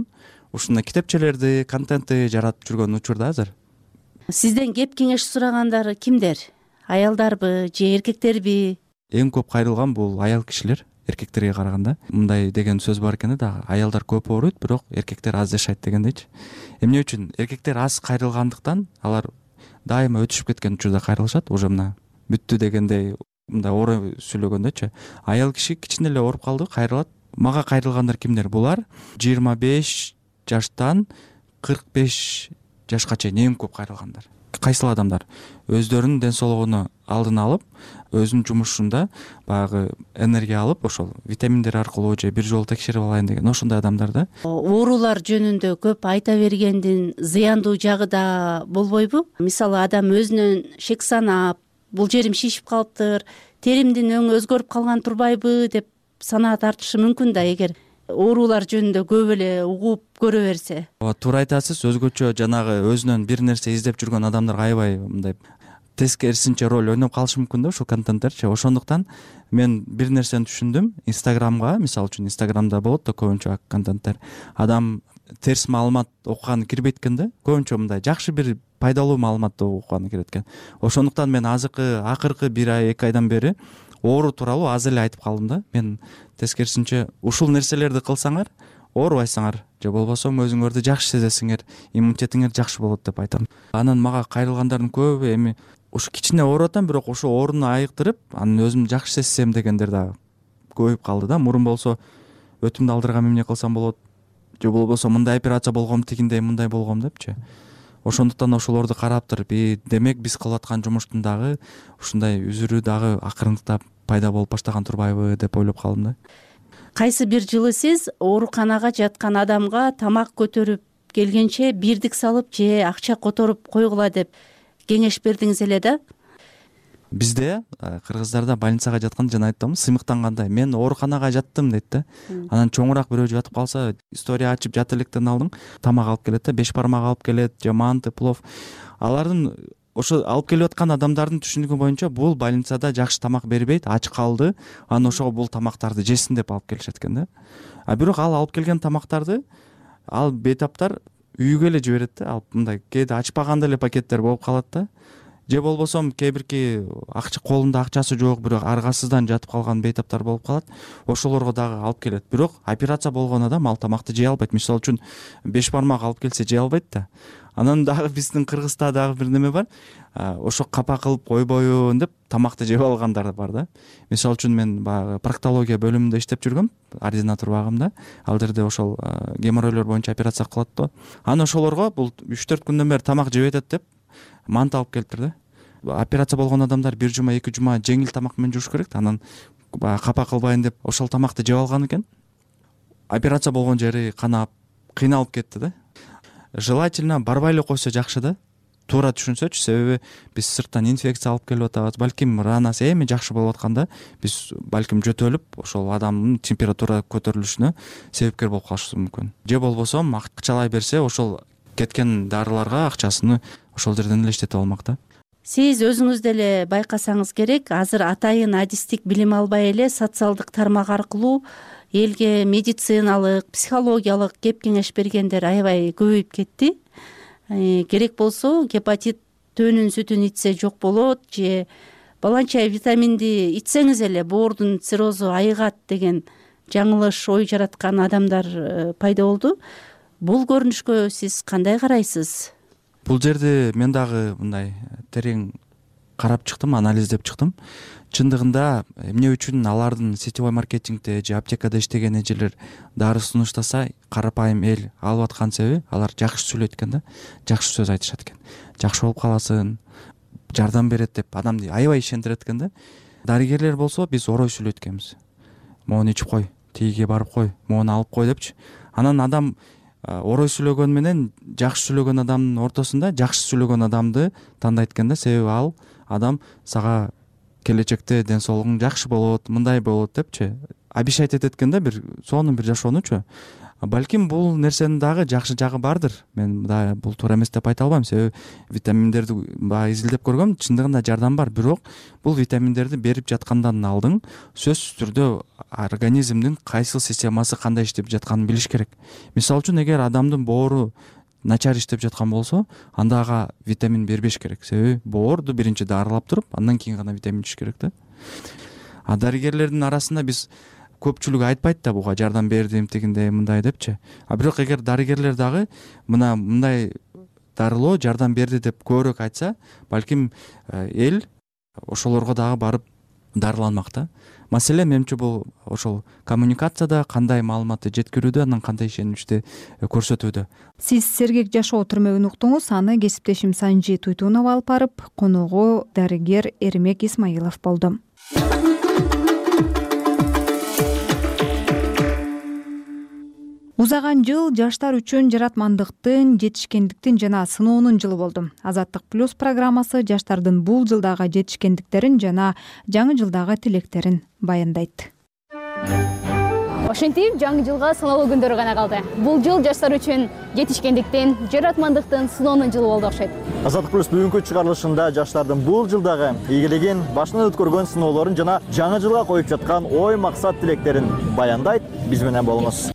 ушундай китепчелерди контентти жаратып жүргөн учурда азыр. Сизден кеп кеңеш сурагандар кимдер? Аялдарбы же эркектерби? Эң көп кайрылган бул аял кишилер эркектерге караганда. Мындай деген сөз бар экен да, аялдар көп ооруйт, бирок эркектер аз жашайт дегендейчи. Эмне үчүн? Эркектер аз кайрылгандыктан алар дайыма өтүшүп кеткен учурда кайрылышат, уже мына бүттү дегендей мындай оор сүйлөгөндөчү. Аял киши кичине эле ооруп калды, кайрылат. Мага кайрылгандар кимдер? Булар жыйырма беш жаштан кырк беш жашка чейин эң көп кайрылгандар. Кайсыл адамдар өздөрүнүн ден соолугуну алдын алып, өзүнүн жумушунда баягы энергия алып, ошол витаминдер аркылуу же бир жолу текшерип алайын деген ошондой адамдар да. Оорулар жөнүндө көп айта бергендин зыяндуу жагы да болбойбу? Мисалы адам өзүнөн шек санап, бул жерим шишип калыптыр, теримдин өңү өзгөрүп калган турбайбы деп санаа тартышы мүмкүн да, эгер оорулар жөнүндө көп эле угуп көрө берсе. Ооба, туура айтасыз. Өзгөчө жанагы өзүнөн бир нерсе издеп жүргөн адамдар аябай мындай тескерисинче роль ойноп калышы мүмкүн да ушул контенттерчи. Ошондуктан мен бир нерсени түшүндүм. Инстаграмга, мисалы үчүн Инстаграмда болот да көбүнчө контенттер. Адам терс маалымат окуганы кирбейт экен да. Көбүнчө мындай жакшы бир пайдалуу маалыматты окуганы кирет экен. Ошондуктан мен азыркы акыркы бир ай эки айдан бери оору тууралуу аз эле айтып калдым да. Мен тескерисинче ушул нерселерди кылсаңар оорубайсыңар же болбосо өзүңөрдү жакшы сезесиңер, иммунитетиңер жакшы болот деп айтам. Анан мага кайрылгандардын көбү эми ушу кичине ооруп атам, бирок ошо ооруну айыктырып, анан өзүмдү жакшы сезсем дегендер да көбөйүп калды да. Мурун болсо өтүмдү алдыргам эмне кылсам болот же болбосо мындай операция болгом, тигиндей мындай болгом депчи. Ошондуктан ошолорду карап туруп, демек биз кылып аткан жумуштун дагы ушундай үзүрү дагы акырындыктап пайда болуп баштаган турбайбы деп ойлоп калдым да. Кайсы бир жылы сиз ооруканага жаткан адамга тамак көтөрүп келгенче бирдик салып же акча которуп койгула деп кеңеш бердиңиз эле да? Бизде кыргыздарда больницага жатканда жана айттым, сыймыктангандай мен ооруканага жаттым дейт да. Анан чоңураак бирөө жатып калса, история ачып жат электен алдың, тамак алып келет да, беш бармак алып келет, же манты, плов. Алардын ошо алып келип аткан адамдардын түшүнүгү боюнча бул больницада жакшы тамак бербейт, ач калды, анан ошого бул тамактарды жесин деп алып келишет экен да. А бирок ал алып келген тамактарды ал бейтаптар үйгө эле жиберет да. Алып мындай кээде ачпаганда эле пакеттер болуп калат да. Же болбосо кээ бирки акча колунда акчасы жок, бирок аргасыздан жатып калган бейтаптар болуп калат. Ошолорго дагы алып келет. Бирок операция болгон адам ал тамакты жей албайт. Мисалы үчүн беш бармак алып келсе жей албайт да. Анан дагы биздин Кыргызда дагы бир неме бар. Ошо капа кылып койбоюн деп тамакты жеп алгандар бар да. Мисалы үчүн мен баягы проктология бөлүмүндө иштеп жүргөм, ординатор багымда. Ал жерде ошол геморройлор боюнча операция кылат да. Анан ошолорго бул үч төрт күндөн бери тамак жебей атат деп манта алып келиптир да. Операция болгон адамдар бир жума, эки жума жеңил тамак менен жуш керек. Анан капа кылбайын деп ошол тамакты жеп алган экен. Операция болгон жери канап, кыйналып кетти да. Желательно барбай эле койсо жакшы да. Туура түшүнсөчү, себеби биз сырттан инфекция алып келип атабыз. Балким ранасы эми жакшы болуп атканда биз балким жөтөлүп, ошол адамдын температура көтөрүлүшүнө себепкер болуп калышы мүмкүн. Же болбосо акчалай берсе, ошол кеткен дарыларга акчасыны ошол жерден эле иштетип алмак да. Сиз өзүңүз деле байкасаңыз керек, азыр атайын адистик билим албай эле социалдык тармак аркылуу элге медициналык, психологиялык кеп кеңеш бергендер аябай көбөйүп кетти. Керек болсо гепатит төөнүн сүтүн ичсе жок болот же баланча витаминди ичсеңиз эле боордун циррозу айыгат деген жаңылыш ой жараткан адамдар пайда болду. Бул көрүнүшкө сиз кандай карайсыз? Бул жерде мен дагы мындай терең карап чыктым, анализдеп чыктым. Чындыгында эмне үчүн алардын сетевой маркетингде же аптекада иштеген эжелер дары сунуштаса, карапайым эл алып аткан себеби алар жакшы сүйлөйт экен да, жакшы сөз айтышат экен. Жакшы болуп каласың, жардам берет деп адамды аябай ишендирет экен да. Дарыгерлер болсо биз орой сүйлөйт экенбиз. Моуну ичип кой, тигиге барып кой, моуну алып кой депчи. Анан адам орой сүйлөгөн менен жакшы сүйлөгөн адамдын ортосунда жакшы сүйлөгөн адамды тандайт экен да, себеби ал адам сага келечекте ден соолугуң жакшы болот, мындай болот депчи обещать этет экен да, бир сонун бир жашоонучу. Балким бул нерсенин дагы жакшы жагы бардыр. Мен да бул туура эмес деп айта албайм, себеби витаминдерди баягы изилдеп көргөм, чындыгында жардам бар, бирок бул витаминдерди берип жаткандан алдын сөзсүз түрдө организмдин кайсыл системасы кандай иштеп жатканын билиш керек. Мисалы үчүн эгер адамдын боору начар иштеп жаткан болсо, анда ага витамин бербеш керек. Себеби боорду биринчи дарылап туруп, андан кийин гана витамин ичиш керек да. А дарыгерлердин арасында биз көпчүлүк айтпайт да буга жардам бердим тигиндей мындай депчи. А бирок эгер дарыгерлер дагы мына мындай дарылоо жардам берди деп көбүрөөк айтса, балким эл ошолорго дагы барып дарыланмак да. Маселе менимче бул ошол коммуникацияда, кандай маалыматты жеткирүүдө, анан кандай ишенимчти көрсөтүүдө. Сиз сергек жашоо түрмөгүн уктуңуз, аны кесиптешим Санжи Туйтунова алып барып, коногу дарыгер Эрмек Исмаилов болду. Узаган жыл жаштар үчүн жаратмандыктын, жетишкендиктин жана сыноонун жылы болду. Азаттык плюс программасы жаштардын бул жылдагы жетишкендиктерин жана жаңы жылдагы тилектерин баяндайт. Ошентип, жаңы жылга саналуу күндөр гана калды. Бул жыл жаштар үчүн жетишкендиктин, жаратмандыктын, сыноонун жылы болду окшойт. Азаттык плюс бүгүнкү чыгарылышында жаштардын бул жылдагы ийгилигин, башынан өткөргөн сыноолорун жана жаңы жылга коюп жаткан ой, максат, тилектерин баяндайт. Биз менен болуңуз.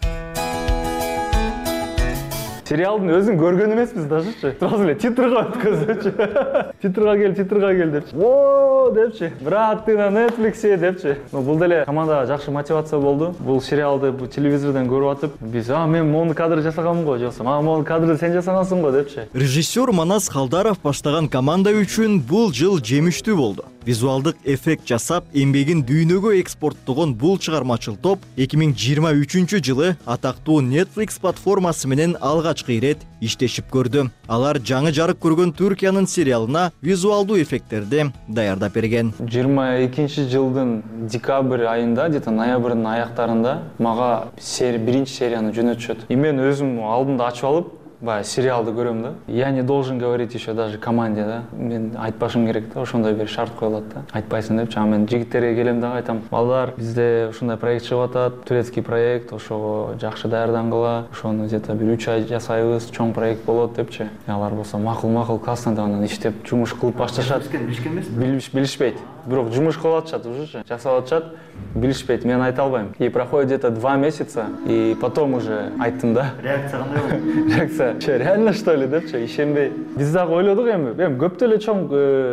Сериалдын өзүн көргөн эмеспиз дажычы. Сразу эле титрга өткөзөчү. Титрга кел, титрга кел депчи. О, депчи. Брат, ты на Netflix'е депчи. Но бул деле командага жакшы мотивация болду. Бул сериалды бул телевизордон көрүп атып, биз, а мен мону кадр жасаганмын го, жоксо, а мону кадрды сен жасагансың го депчи. Режиссер Манас Халдаров баштаган команда үчүн бул жыл жемиштүү болду. Визуалдык эффект жасап, эмбегин дүйнөгө экспорттогон бул чыгармачыл топ эки миң жыйырма үчүнчү жылы атактуу Netflix платформасы менен алгачкы ирет иштешип көрдү. Алар жаңы жарык көргөн Түркиянын сериалына визуалдуу эффекттерди даярдап берген. жыйырма экинчи жылдын декабрь айында, где-то ноябрдын аяктарында мага биринчи серияны жөнөтүшөт. И мен өзүм алдымда ачып алып, баягы сериалды көрөм да. Я не должен говорить еще даже команде да. Мен айтпашым керек да, ошондой бир шарт коюлат да. Айтпайсың депчи. А мен жигиттерге келем дагы айтам. Балдар, бизде ушундай проект чыгып атат, турецкий проект, ошого жакшы даярдангыла. Ошону где-то бир үч ай жасайбыз, чоң проект болот депчи. Алар болсо макул, макул, классно деп анан иштеп, жумуш кылып башташат. Билишкен эмеспи? Билишпейт. Бирок жумуш кылып атышат уже, жасап атышат. Билишпейт, мен айта албайм. И проходит где-то два месяца, и потом уже айттым да. Реакция кандай болду? Реакция, че, реально что ли депчи, ишенбей. Биз дагы ойлодук эми, эми көп деле чоң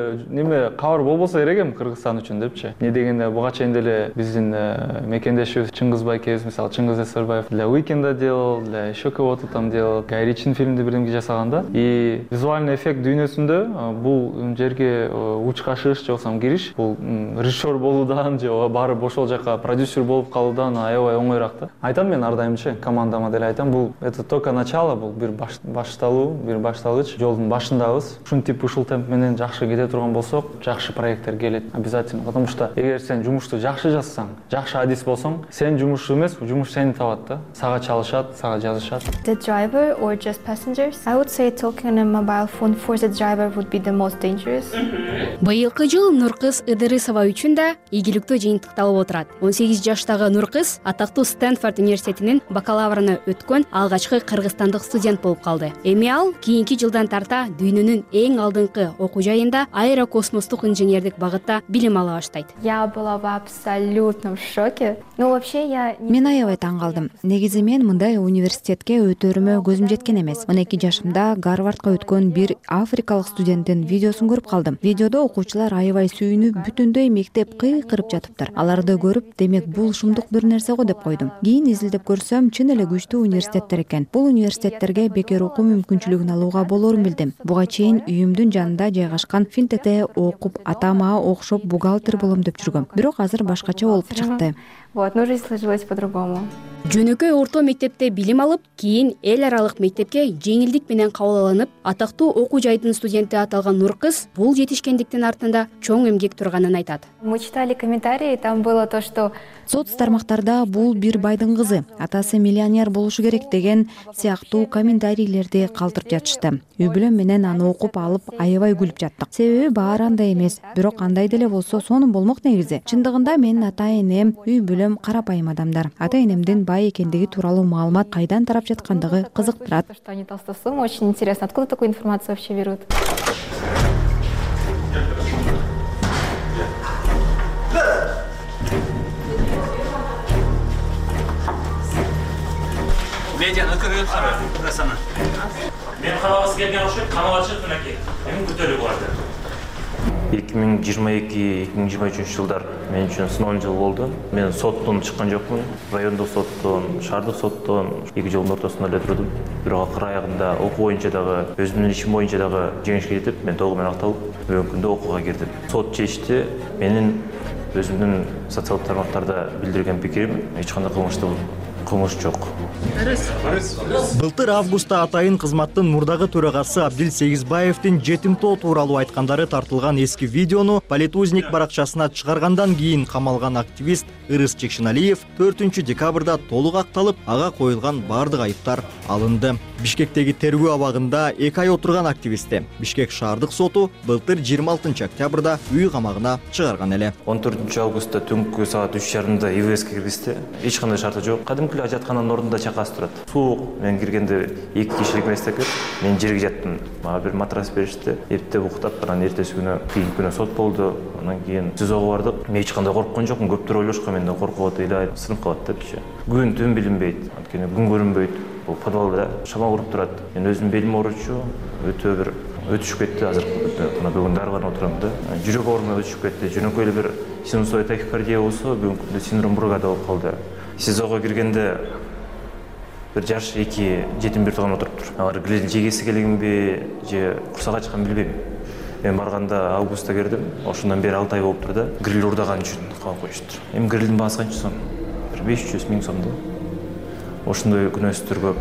неме кабар болбосо керек эми Кыргызстан үчүн депчи. Не дегенде буга чейин деле биздин мекендешибиз Чыңгыз Байкебиз, мисалы Чыңгыз Эсербаев для Уикенда делал, для еще кого-то там делал. Гай Ричинин фильмди бирдемке жасаган да. И визуальный эффект дүйнөсүндө бул жерге учка чыгыш же болбосо кириш, бул режиссер болуудан же барып ошол жака продюсер болуп калуудан аябай оңоюраак да. Айтам мен ар дайымчы командама деле айтам, бул это только начало, бул бир башталуу, бир башталгыч, жолдун башындабыз. Ушинтип ушул темп менен жакшы кете турган болсок, жакшы проекттер келет обязательно. Потому что эгер сен жумушту жакшы жазсаң, жакшы адис болсоң, сен жумуш эмес, жумуш сени табат да. Сага чалышат, сага жазышат. The driver or just passengers? I would say talking on a mobile phone for the driver would be the most dangerous. Быйылкы жыл Нуркыз Ыдырысова үчүн да ийгиликтүү жыйынтыкталып отурат. он сегиз жаштагы Нуркыз атактуу Стэнфорд университетинин бакалаврына өткөн алгачкы кыргызстандык студент болуп калды. Эми ал кийинки жылдан тарта дүйнөнүн эң алдыңкы окуу жайында аэрокосмостук инженердик багытта билим ала баштайт. Я была в абсолютном шоке. Ну вообще я Мен аябай таң калдым. Негизи мен мындай университетке өтөрүмө көзүм жеткен эмес. он эки жашымда Гарвардка өткөн бир африкалык студенттин видеосун көрүп калдым. Видеодо окуучулар аябай сүйүнүп, бүтүндөй мектеп кыйкырып жатыптыр. Аларды көрүп, демек бул шумдук бир нерсе го деп койдум. Кийин изилдеп көрсөм, чын эле күчтүү университеттер экен. Бул университеттерге бекер окуу мүмкүнчүлүгүн алууга болорун билдим. Буга чейин үйүмдүн жанында жайгашкан Финтете окуп, атама окшоп бухгалтер болом деп жүргөм. Бирок азыр башкача болуп чыкты. Вот, ну жизнь сложилась по-другому. Жөнөкөй орто мектепте билим алып, кийин эл аралык мектепке жеңилдик менен кабыл алынып, атактуу окуу жайдын студенти аталган Нуркыз бул жетишкендиктин артында чоң эмгек турганын айтат. Мы читали комментарии, там было то, что Соц тармактарда бул бир байдын кызы, атасы миллионер болушу керек деген сыяктуу комментарийлерди калтырып жатышты. Үй бүлөм менен аны окуп алып аябай күлүп жаттык. Себеби баары андай эмес, бирок андай деле болсо сонун болмок негизи. Чындыгында менин ата энем, үй бүлөм элем карапайым адамдар. Ата энемдин бай экендиги тууралуу маалымат кайдан тарап жаткандыгы кызыктырат. Что они толстосумы, очень интересно. Откуда такую информацию вообще берут? Медианы көргенсіңбі, құрасана. Мен қалағысы келген ұшып, қамалашып мінеке. Мен күтөлі болады. эки миң жыйырма эки эки миң жыйырма үчүнчү жылдар мен үчүн сыноо жыл болду. Мен соттон чыккан жокмун. Райондук соттон, шаардык соттон эки жылдын ортосунда эле турдум. Бирок акыр аягында окуу боюнча дагы, өзүмдүн ишим боюнча дагы жеңишке жетип, мен толугу менен акталып, бүгүнкү күндө окууга кирдим. Сот чечти, менин өзүмдүн социалдык тармактарда билдирген пикирим эч кандай кылмыштуу кылмыш жок. Былтыр августта атайын кызматтын мурдагы төрагасы Абдил Сегизбаевдин жетимтоо тууралуу айткандары тартылган эски видеону Политузник баракчасына чыгаргандан кийин камалган активист Ырыс Чекшиналиев төртүнчү декабрда толук акталып, ага коюлган бардык айыптар алынды. Бишкектеги тергөө абагында эки ай отурган активистти Бишкек шаардык соту былтыр жыйырма алтынчы октябрда үй камагына чыгарган эле. он төртүнчү августта түнкү саат үч жарымда ИВСке киргизди. Эч кандай шарты жок. Кадимки жатканын ордунда чакасы турат. Суук. Мен киргенде эки кишилик месте экен. Мен жерге жаттым. Мага бир матрас беришти. Эптеп уктап, анан эртеси күнү кийинки күнү сот болду. Анан кийин СИЗОго бардык. Мен эч кандай корккон жокмун. Көптөр ойлошкон менден коркуп атат, эле сынып калат депчи. Күн түн билинбейт. Анткени күн көрүнбөйт. Бул подвалда шама уруп турат. Мен өзүм белим ооручу, өтө бир өтүшүп кетти. Азыр мына бүгүн дарбан отурам да. Жүрөк оорумай өтүшүп кетти. Жөнөкөй эле бир синусоид тахикардия болсо, бүгүнкү күндө синдром Бургада болуп калды. СИЗОго киргенде бир жаш эки жетим бир тууган отуруптур. Алар жегеси келгенби же курсак ачкан билбейм. Мен барганда августта кирдим. Ошондон бери алты ай болуптур да. Гриль урдаган үчүн калып коюштур. Эми грилдин баасы канча сом? Бир беш жүз миң сом да. Ошондой күнөөсүздөр көп.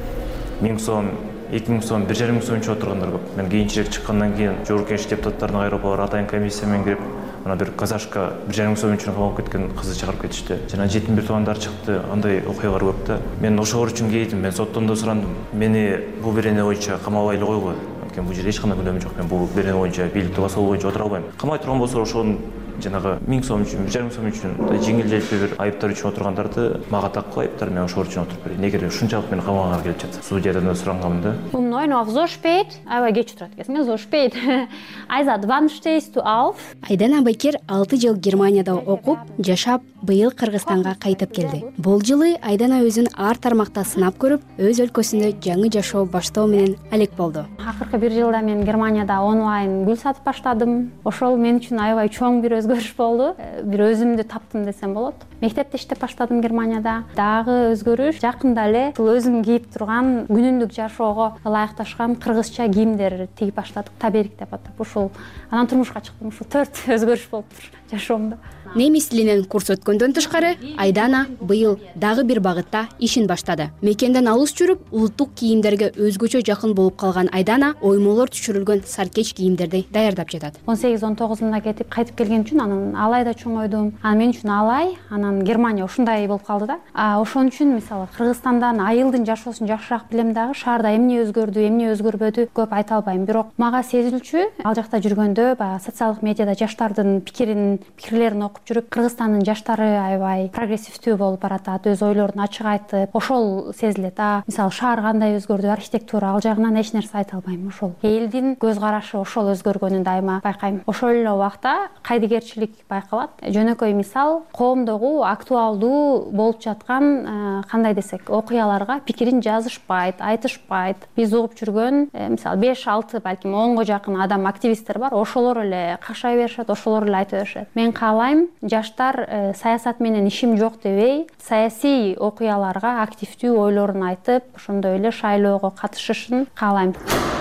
миң сом, эки миң сом, бир жарым миң сом үчүн отургандар көп. Мен кийинчерээк чыккандан кийин Жогорку Кеңеш депутаттарына кайрылып, алар атайын комиссия менен кирип, ана бир казашка бир жарым миң сом үчүн кабылып кеткен кызды чыгарып кетишти. Жана жетим бир туугандар чыкты. Андай окуялар көп да. Мен ошол үчүн кейдим. Мен соттон да сурандым. Мени бул берене боюнча камабай эле койгула. Анткени бул жерде эч кандай күнөөм жок. Мен бул берене боюнча, бийликти басуу боюнча отура албайм. Камабай турган болсо ошонун жанагы миң сом үчүн, бир жарым миң сом үчүн жеңил желпи бир айыптар үчүн отургандарды мага таккыл айыптар, мен ошол үчүн отуруп берейин. Эгер ушунчалык мени камаганга келип жатса, судьядан да суранганмын да. Um neun Uhr aufspät, aber geç oturat kesme, so spät. Айзат, wann stehst du auf? Айдана Байкер алты жыл Германияда окуп, жашап, быйыл Кыргызстанга кайтып келди. Бул жылы Айдана өзүн ар тармакта сынап көрүп, өз өлкөсүндө жаңы жашоо баштоо менен алек болду. Акыркы бир жылда мен Германияда онлайн гүл сатып баштадым. Ошол мен үчүн аябай чоң бир өзгөрүш болду. Бир өзүмдү таптым десем болот. Мектепте иштеп баштадым Германияда. Дагы өзгөрүш жакында эле ушул өзүм кийип турган күнүмдүк жашоого ылайыкташкан кыргызча кийимдер тигип баштадык. Таберик деп атап. Ушул анан турмушка чыктым. Ушул төрт өзгөрүш болуптур жашоомдо. Немис тилинен курс өткөндөн тышкары, Айдана быйыл дагы бир багытта ишин баштады. Мекенден алыс жүрүп, улуттук кийимдерге өзгөчө жакын болуп калган Айдана оймолор түшүрүлгөн саркеч кийимдерди даярдап жатат. он сегиз он тогузунда кетип кайтып келген үчүн анан алайда чоңойдум. Анан мен үчүн алай, анан Германия ушундай болуп калды да. А ошон үчүн мисалы Кыргызстандан айылдын жашоосун жакшыраак билем дагы, шаарда эмне өзгөрдү, эмне өзгөрбөдү көп айта албайм. Бирок мага сезилчү, ал жакта жүргөндө баягы социалдык медиада жаштардын пикирин, пикирлерин окуп жүрүп, Кыргызстандын жаштары аябай прогрессивдүү болуп баратат, өз ойлорун ачык айтып, ошол сезилет. А мисалы шаар кандай өзгөрдү, архитектура, ал жагынан эч нерсе айта албайм. Ошол элдин көз карашы ошол өзгөргөнүн дайыма байкайм. Ошол эле убакта кайдыгерчилик байкалат. Жөнөкөй мисал, коомдогу актуалдуу болуп жаткан кандай десек, окуяларга пикирин жазышпайт, айтышпайт. Биз угуп жүргөн мисалы беш алты балким онго жакын адам активисттер бар, ошолор эле какшай беришет, ошолор эле айта беришет. Мен каалайм жаштар саясат менен ишим жок дебей, саясий окуяларга активдүү ойлорун айтып, ошондой эле шайлоого катышышын каалайм.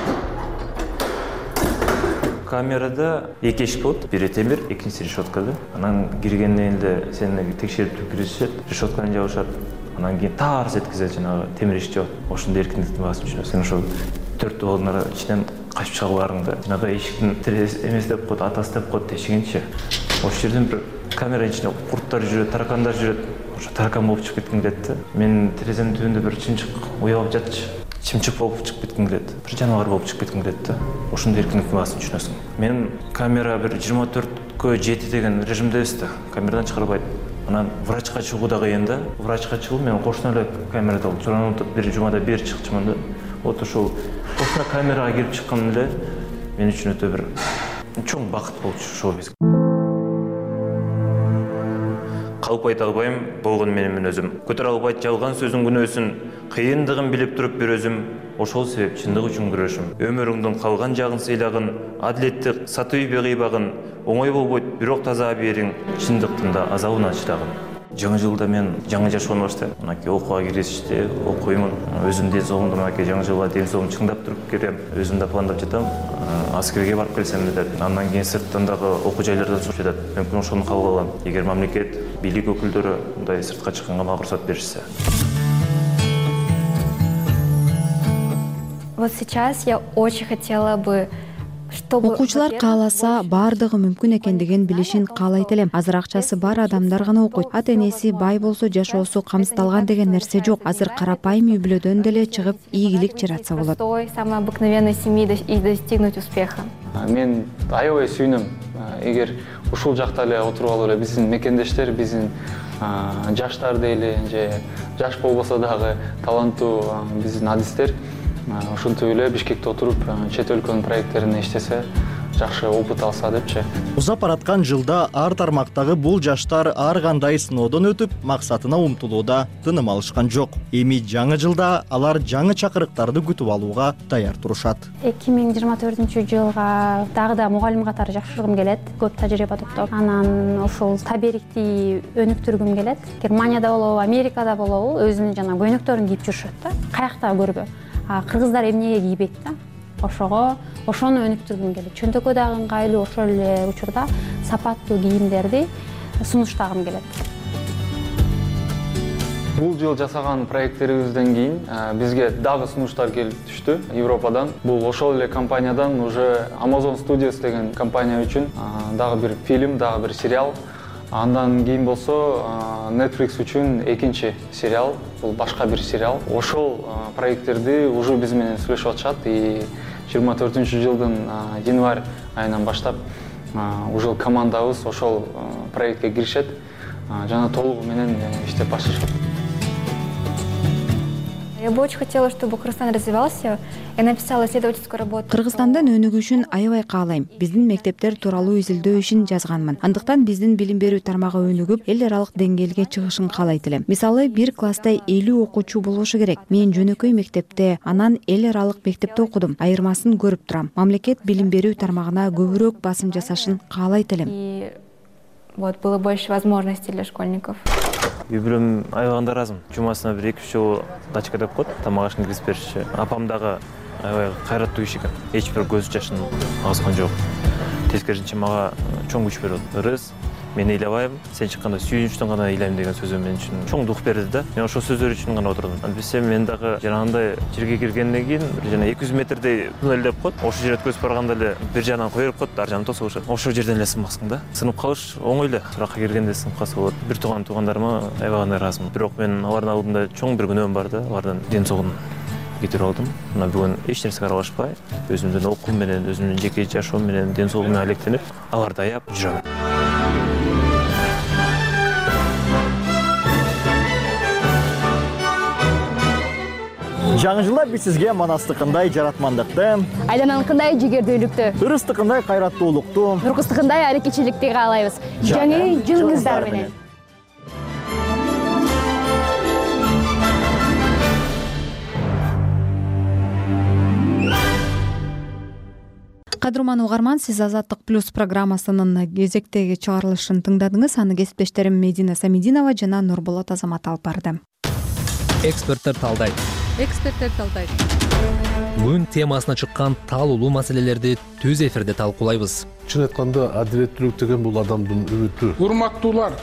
Камерада эки эшик болот, бири темир, экинчиси решетка да. Анан киргенден эле сени текшерип киргизишет, решетканы жабышат. Анан кийин тарс эткизет, жанагы темир эшик жабат. Ошондо эркиндиктин баасын түшүнөсүң. Сен ошол төрт балдын ичинен качып чыга аларыңда. Жанагы эшиктин терезеси эмес деп коет, атасы деп коет эшигинчи. Ошол жерден бир камера ичинде курттар жүрөт, таракандар жүрөт. Ошо таракан болуп чыгып кетким келет да. Мен терезенин түбүндө бир чынчык уялып жатчы. чымчык болуп чыгып кетким келет, бир жаныбар болуп чыгып кетким келет да. Ошондой эркиндиктин баасын түшүнөсүң. Мен камера бир жыйырма төрткө жети деген режимдебиз да, камерадан чыгарбайт. Анан врачка чыгуу да кыйын да. Врачка чыгуу мен кошуна эле камерада болуп, суран бир жумада бери чыкчумун да. Вот ошол кошуна камерага кирип чыккан эле мен үчүн өтө бир чоң бакыт болчу шоу-биз. Калып айта албайм болгон менин өзүм. Көтөрө албайт жалган сөзүн күнөөсүн, кыйындыгын билип туруп бир өзүм. Ошол себеп чындык үчүн күрөшүм. Өмүрүңдүн калган жагын сыйлагын, адилетти сатый бегыйбагын, оңой болбойт, бирок таза бериң, чындыктын да азабына чыдагын. Жаңы жылда мен жаңы жашоону баштайм. Мынакей окууга киришти, окуймун. Өзүм ден соолумду мынакей жаңы жылга ден соолумду чыңдап туруп келем. Өзүм да пландап жатам. Аскерге барып келсем деп. Андан кийин сырттан дагы окуу жайлардан сурап жатат. Мүмкүн ошону кабыл алам. Эгер мамлекет, бийлик өкүлдөрү мындай сыртка чыкканга мага уруксат беришсе. Вот сейчас я очень хотела бы, чтобы окуучулар кааласа баардыгы мүмкүн экендигин билишин каалайт элем. Азыр акчасы бар адамдар гана окуйт. Ата энеси бай болсо жашоосу камсыздалган деген нерсе жок. Азыр карапайым үй бүлөдөн деле чыгып ийгилик жаратса болот. Простой, самой обыкновенной семьи и достигнуть успеха. Мен аябай сүйүнөм. Эгер ушул жакта эле отуруп алып эле биздин мекендештер, биздин жаштар дейли, же жаш болбосо дагы таланттуу биздин адистер ушинтип эле Бишкекте отуруп чет өлкөнүн проекттерине иштесе, жакшы опыт алса депчи. Узап бараткан жылда ар тармактагы бул жаштар ар кандай сыноодон өтүп, максатына умтулууда тыным алышкан жок. Эми жаңы жылда алар жаңы чакырыктарды күтүп алууга даяр турушат. эки миң жыйырма төртүнчү жылга дагы да мугалим катары жакшыргым келет, көп тажрыйба топтоп. Анан ошол таберикти өнүктүргүм келет. Германияда болобу, Америкада болобу, өзүнүн жана көйнөктөрүн кийип жүрүшөт да. Каякта көрбө. Кыргыздар эмнеге кийбейт да? Ошого, ошону өнүктүргүм келет. Чөнтөккө дагы ыңгайлуу, ошол эле учурда сапаттуу кийимдерди сунуштагым келет. Бул жыл жасаган проекттерибизден кийин бизге дагы сунуштар келип түштү Европадан. Бул ошол эле компаниядан уже Amazon Studios деген компания үчүн дагы бир фильм, дагы бир сериал. Андан кийин болсо Netflix үчүн экинчи сериал, бул башка бир сериал. Ошол проекттерди уже биз менен сүйлөшүп атышат и жыйырма төртүнчү жылдын январь айынан баштап уже командабыз ошол проектке киришет, жана толугу менен иштеп башташат. Я бы очень хотела, чтобы Кыргызстан развивался. Я написала исследовательскую работу. Кыргызстандын өнүгүшүн аябай каалайм. Биздин мектептер тууралуу изилдөө ишин жазганмын. Андыктан биздин билим берүү тармагы өнүгүп, эл аралык деңгээлге чыгышын каалайт элем. Мисалы, бир класста элүү окуучу болушу керек. Мен жөнөкөй мектепте, анан эл аралык мектепте окудум. Айырмасын көрүп турам. Мамлекет билим берүү тармагына көбүрөөк басым жасашын каалайт элем. И вот было больше возможностей для школьников. Үй бүлөм аябаганда ыраазымын. Жумасына бир эки үч жолу дачка деп коет, тамак ашын киргизип беришчи. Апам дагы аябай кайраттуу киши экен. Эч бир көз жашын агызган жок. Тескерисинче мага чоң күч берет. Ырыс, мен ыйлабайм, сен чыкканда сүйүнүчтөн гана ыйлайм деген сөзү мен үчүн чоң дух берди да. Мен ошол сөздөр үчүн гана отурдум. Билсе мен дагы жанагындай жерге киргенден кийин бир жана эки жүз метрдей туннель деп коет. Ошол жерге өткөзүп барганда эле бир жагынан кое берип коет, ар жагын тосуп алышат. Ошол жерден эле сынбаксың да. Сынып калыш оңой эле. Суракка киргенде сынып калса болот. Бир тууган туугандарыма аябагандай ыраазымын. Бирок мен алардын алдында чоң бир күнөөм бар да. Алардын ден соолугун кетирип алдым. Мына бүгүн эч нерсеге аралашпай, өзүмдүн окуум менен, өзүмдүн жеке жашоом менен, ден соолугум менен алектенип, аларды аяп жүрөм. Жаңы жылда биз сизге манастыкындай жаратмандыкты, айлананыкындай жигердүүлүктү, ырыстыкындай кайраттуулукту, нуркустукундай аракетчиликти каалайбыз. Жаңы жылыңыздар менен. Кадырман угарман, сиз Азаттык плюс программасынын кезектеги чыгарылышын тыңдадыңыз. Аны кесиптештерим Медина Самидинова жана Нурболот Азамат алып барды. Эксперттер талдайт. Эксперттер талдайт. Күн темасына чыккан таалуулуу маселелерди түз эфирде талкуулайбыз. Чын айтканда, адилеттүүлүк деген бул адамдын үмүтү. Урматтуулар,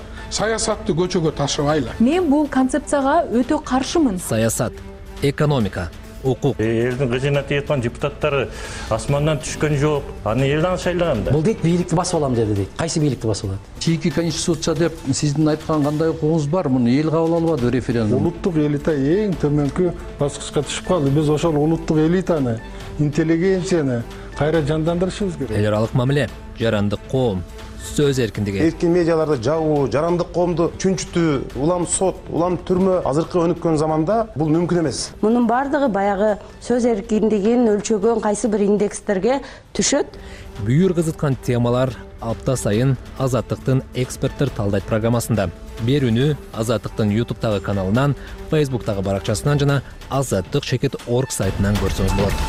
саясатты көчөгө ташыбайлы. Мен бул концепцияга өтө каршымын. Саясат, экономика, укук. Элдин кыжына тийаткан депутаттары асмандан түшкөн жок. Аны элдин шайлаган да. Бул дейт бийликти басып алам деди дейт. Кайсы бийликти басып алат? чийки конституция деп сиздин айткан кандай укугуңуз бар? Муну эл кабыл албады референдум. Улуттук элита эң төмөнкү баскычка түшүп калды. Биз ошол улуттук элитаны, интеллигенцияны кайра жандандырышыбыз керек. Эл аралык мамиле, жарандык коом, сөз эркиндиги. Эркин медиаларды жабуу, жарандык коомду чүнчүтүү, улам сот, улам түрмө азыркы өнүккөн заманда бул мүмкүн эмес. Мунун бардыгы баягы сөз эркиндигин өлчөгөн кайсы бир индекстерге түшөт. Бүйүр кызыткан темалар апта сайын Азаттыктын эксперттер талдайт программасында. Берүүнү Азаттыктын ютубтагы каналынан, фейсбуктагы баракчасынан жана азаттык чекит орг сайтынан көрсөңүз болот.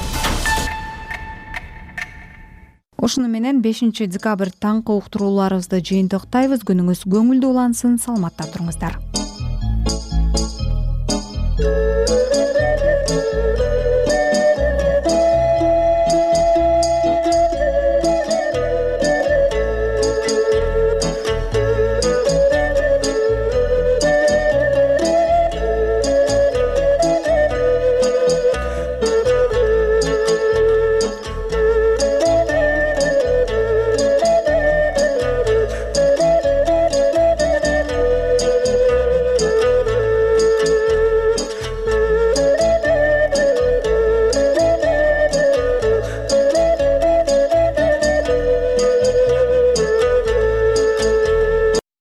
Ошону менен бешинчи декабрь таңкы уктурууларыбызды жыйынтыктайбыз. Күнүңүз көңүлдүү улансын, саламатта туруңуздар.